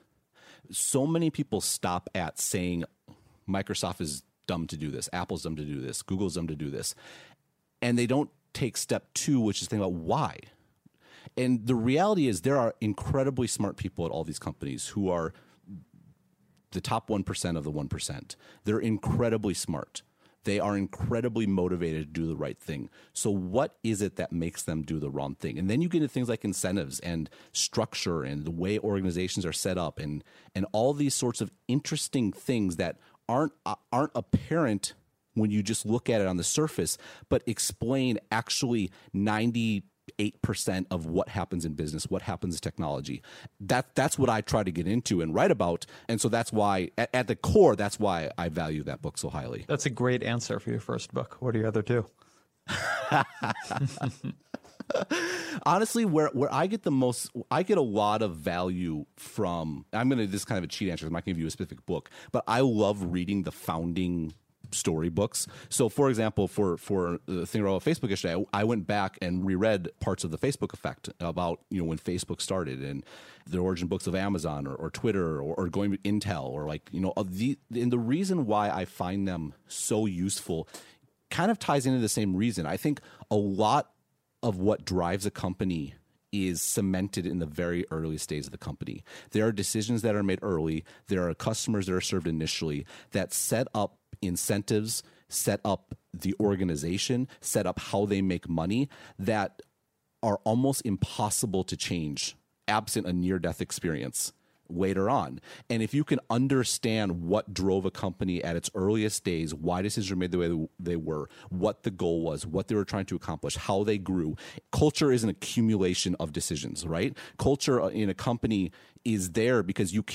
So many people stop at saying Microsoft is dumb to do this, Apple's dumb to do this, Google's dumb to do this. And they don't take step 2, which is think about why. And the reality is there are incredibly smart people at all these companies who are the top 1% of the 1%. They're incredibly smart. They are incredibly motivated to do the right thing. So what is it that makes them do the wrong thing? And then you get into things like incentives and structure and the way organizations are set up, and all these sorts of interesting things that aren't apparent when you just look at it on the surface, but explain actually 90 8% of what happens in business, what happens in technology. That's what I try to get into and write about. And so that's why, at the core, that's why I value that book so highly. That's a great answer for your first book. What are your other two? Honestly, where I get the most, I get a lot of value from, this is kind of a cheat answer, I'm not going to give you a specific book, but I love reading the founding storybooks. So, for example, for the thing about Facebook yesterday, I went back and reread parts of the Facebook effect about, when Facebook started and the origin books of Amazon or Twitter or going to Intel or and the reason why I find them so useful kind of ties into the same reason. I think a lot of what drives a company is cemented in the very early stage of the company. There are decisions that are made early. There are customers that are served initially that set up incentives, set up the organization, set up how they make money that are almost impossible to change absent a near-death experience later on. And if you can understand what drove a company at its earliest days, why decisions were made the way they were, what the goal was, what they were trying to accomplish, how they grew. Culture is an accumulation of decisions, right? Culture in a company is there because the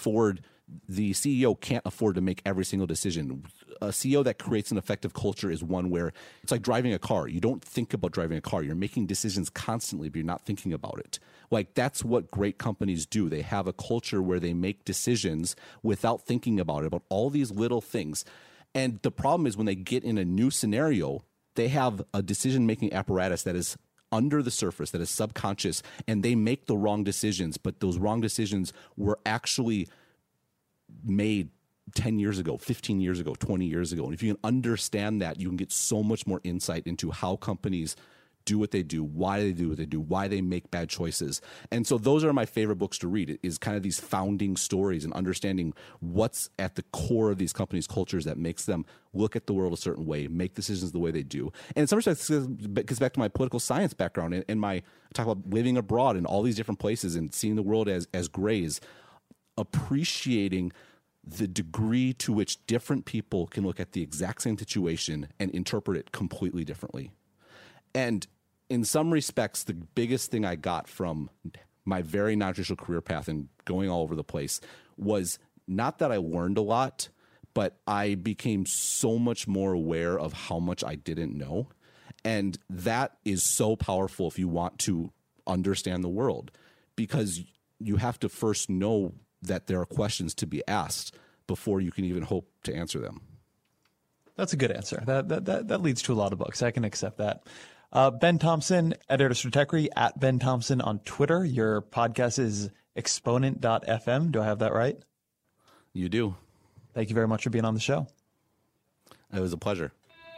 CEO can't afford to make every single decision. A CEO that creates an effective culture is one where it's like driving a car. You don't think about driving a car. You're making decisions constantly, but you're not thinking about it. That's what great companies do. They have a culture where they make decisions without thinking about it, about all these little things. And the problem is when they get in a new scenario, they have a decision-making apparatus that is under the surface, that is subconscious, and they make the wrong decisions, but those wrong decisions were actually made 10 years ago, 15 years ago, 20 years ago. And if you can understand that, you can get so much more insight into how companies do what they do, why they do what they do, why they make bad choices. And so those are my favorite books to read, is kind of these founding stories and understanding what's at the core of these companies' cultures that makes them look at the world a certain way, make decisions the way they do. And in some respects, it gets back to my political science background and I talk about living abroad in all these different places and seeing the world as grays, appreciating the degree to which different people can look at the exact same situation and interpret it completely differently. And in some respects, the biggest thing I got from my very non-traditional career path and going all over the place was not that I learned a lot, but I became so much more aware of how much I didn't know. And that is so powerful if you want to understand the world, because you have to first know that there are questions to be asked before you can even hope to answer them. That's a good answer. That leads to a lot of books. I can accept that. Ben Thompson, editor of Stratechery, at Ben Thompson on Twitter. Your podcast is Exponent.fm. Do I have that right? You do. Thank you very much for being on the show. It was a pleasure.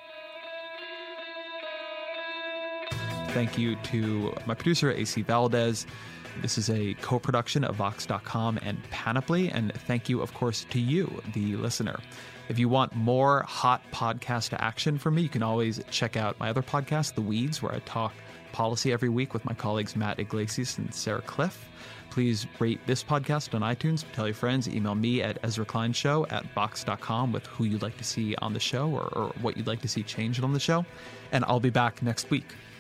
Thank you to my producer, AC Valdez. This is a co-production of Vox.com and Panoply. And thank you, of course, to you, the listener. If you want more hot podcast action from me, you can always check out my other podcast, The Weeds, where I talk policy every week with my colleagues Matt Iglesias and Sarah Cliff. Please rate this podcast on iTunes. Tell your friends. Email me at EzraKleinShow@Vox.com with who you'd like to see on the show or what you'd like to see changed on the show. And I'll be back next week